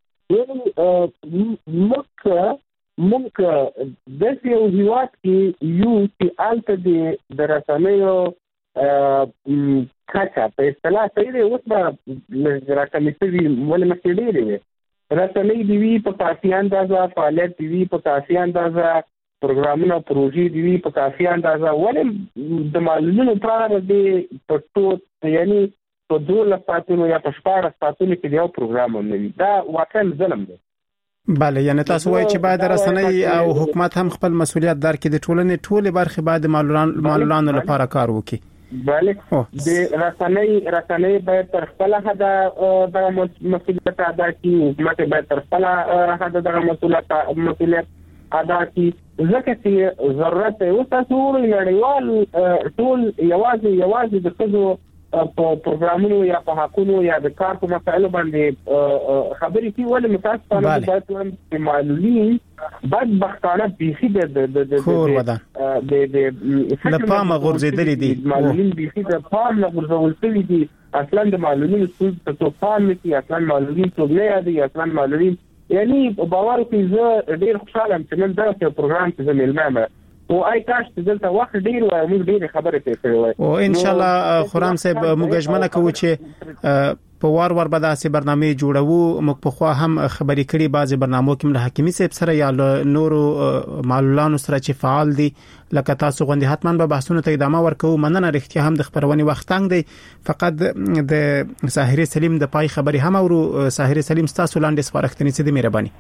یعنی موږ داسې یو هېواد کې یو چې هلته د رسنیو کچه په اصطلاح صحیح دی اوس به راکمې شوي ولې مخکې ډېرې وې. رسنۍ دې وي په کافي اندازه فعالیت دې وي په کافي اندازه پروګرامونه پروژې دې وي په کافي اندازه ولې د معلولینو لپاره د پښتو یعنی په 12 ساعتونو یا په 14 ساعتونو کې یو پروګرام هم نه وي. دا واقعا ظلم دی. بله یعنی تاسو وایي چې باید رسنۍ او حکومت هم خپل مسؤلیت درکړي د ټولنې ټولې برخې باید معلولانو لپاره کار وکړي. بله د رسنۍ باید تر خپل حد د مسؤلیت ادا کړي حکومت باید تر خپل حد د مسؤلیت ادا کړي ځکه چې ضرورت یې اوس تاسو وګورئ نړیوال ټول یوازې د ښځو په پروګرامونو یا په حقونو یا د کار په مسایلو باندې خبرې کوي ولې متاسفانه باید وایم چې معلولین بدبختانه بیخي د کور ودان د پامه غورځېدلي دي معلولین بیخي د پام نه غورځول شوي دي. اصلا د معلولینو ستونزو ته پام نه کوي اصلا معلولین څوک نه یادوي اصلا معلولین یعنی باور کوي زه ډېر خوشحاله یم چې نن دغسې یو پروګرام کې زه میلمه یم او آی کاش چې دلته وخت ډېر وای موږ ډېرې خبرې پرې کړې وای او انشاءالله خورم صاحب موږ ژمنه کوو چې په وار به داسې برنامې جوړوو. موږ په خوا هم خبرې کړې بعضې برنامو کې له حکیمي صاحب سره یا نورو معلولانو سره چې فعال دي لکه تاسو غوندې حتما به بحثونو ته ادامه ورکوو. مننه رښتیا هم د خبرونې وخت تنګ دی فقط د ساحرې سلیم د پای خبرې هم اورو. ساحرې سلیم ستاسو لاندې سپارښتنې څه دي مهرباني؟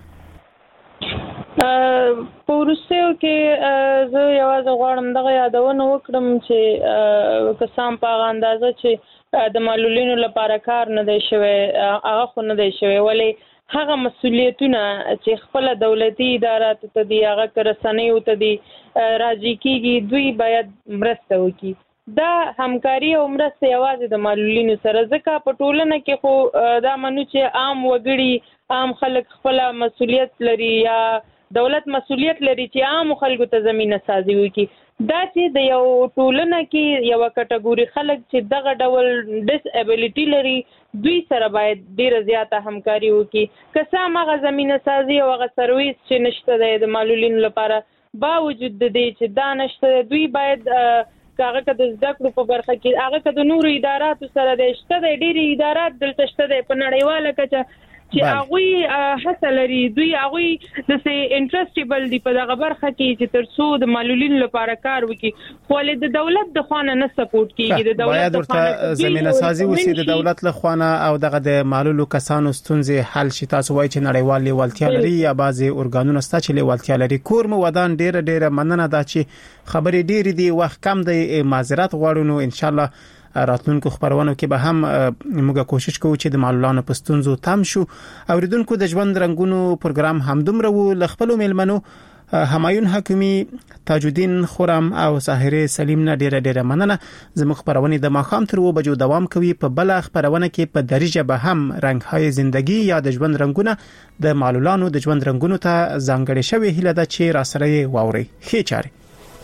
په وروستیو کې زه یوازې غواړم دغه یادونه وکړم چې قسم په هغه اندازه چې د معلولینو لپاره کار نه دی شوی هغه خو نه دی شوی ولې هغه مسؤلیتونه چې خپل دولتي ادارات ته دي هغه که رسنیو ته دي راځي کېږي دوی باید مرسته وکړي. دا همکاري او مرسته یوازې د معلولینو سره ځکه په ټولنه کې خو دا منو چې عام وګړي عام خلک خپل مسؤلیت لري یا دولت مسؤلیت لري چې عام خلکو ته زمينه سازي وکړي. دا چې د یو ټولنه کې یو کټګوري خلک چې دغه ډول ډیس ایبیلیټي لري دوی سره باید ډیره زیاته همکاري وکړي. که څه هم هغه زمينه سازي او هغه سرویس چې نشته د معلولینو لپاره باوجود د دې چې دا نشته دوی باید هغه که د زده کړو په برخه کې هغه که د نورو اداراتو سره د شته د ډېری ادارات دلته شته د په نړیواله کچه چې هغه هڅه لري دوی هغه د سي انټرستیبل دی په دغه برخه کې چې ترڅو د معلولینو لپاره کار وکړي خو له د دولت د خوانه نه سپورټ کیږي د دولت د خوانه زمينه سازي وسی د دولت له خوانه او دغه د معلولو کسانو ستونزې حل شي تاسو وایي چې نړیوال لیوالتیا لري یا بعضي اورګانونه ستا چې لیوالتیا لري کور مو ودان ډیره مننه دا چې خبرې ډیره دي وخت کم دی معذرت غواړو نو ان شاء الله راتلونکو خبرونو کې به هم موږ کوشش کوو چې د معلولانو پستونزو تام شو اوریدونکو د ژوند رنگونو پروګرام همدومره وو لخپلو میلمنو همایون حکیمی تاج الدین خرم او ساحره سلیم نه ډیره مننه زموږ خبرونه د ماخام تر و بجو دوام کوي په بل خبرونه کې په دریجه به هم رنگهای زندگی یا د ژوند رنگونه د معلولانو د ژوند رنگونو ته ځانګړي شوی هله د چې را سره واوري خې چاري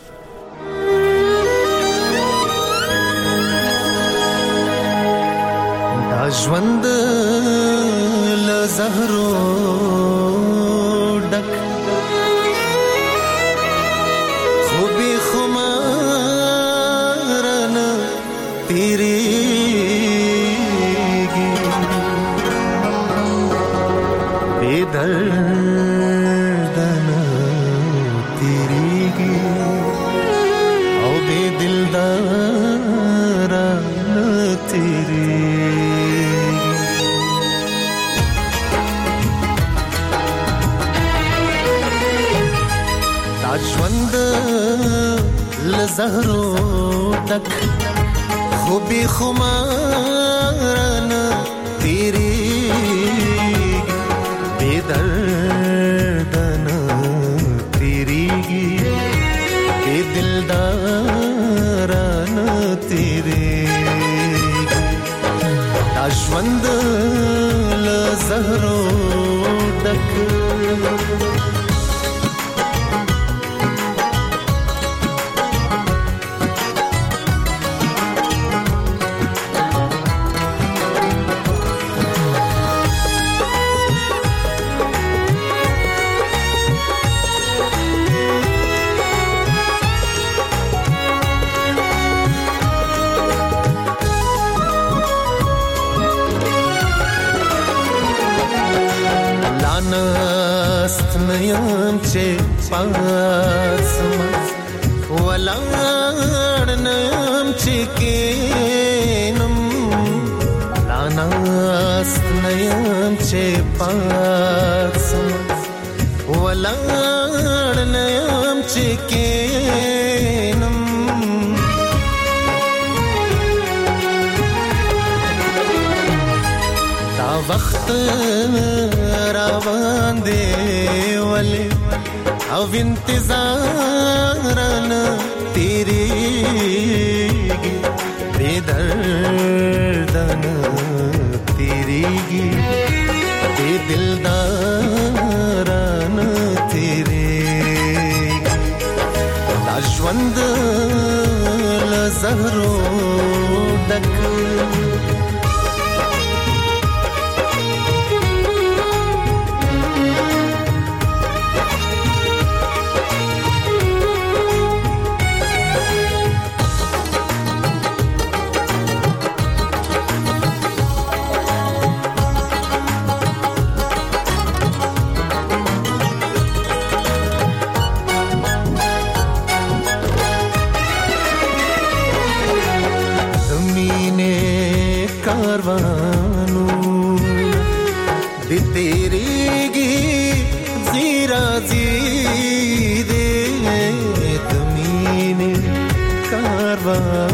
ژوند له زهرو ډک خوبي خمارن تیریږي بے دردن تیریږي او بے دلدارن تیریږي ژوند لزهرو ډک خوبي خمارن تیریږي بے دردن تیریږي بے دلدارن تیریږي دا ژوند لزهرو ډک نیم چې پاسم ولاړ نیم چې کینم لاناست نیم چې پاسم ولاړ نیم چې کینم دا وخت روان دی ولی او انتظارن تیریږي بے دردن تیریږي بے دلدارن تیریږي دا ژوند له زهرو ډک کاروانو دی تیریږي زیرا زی دې تمینه کاروان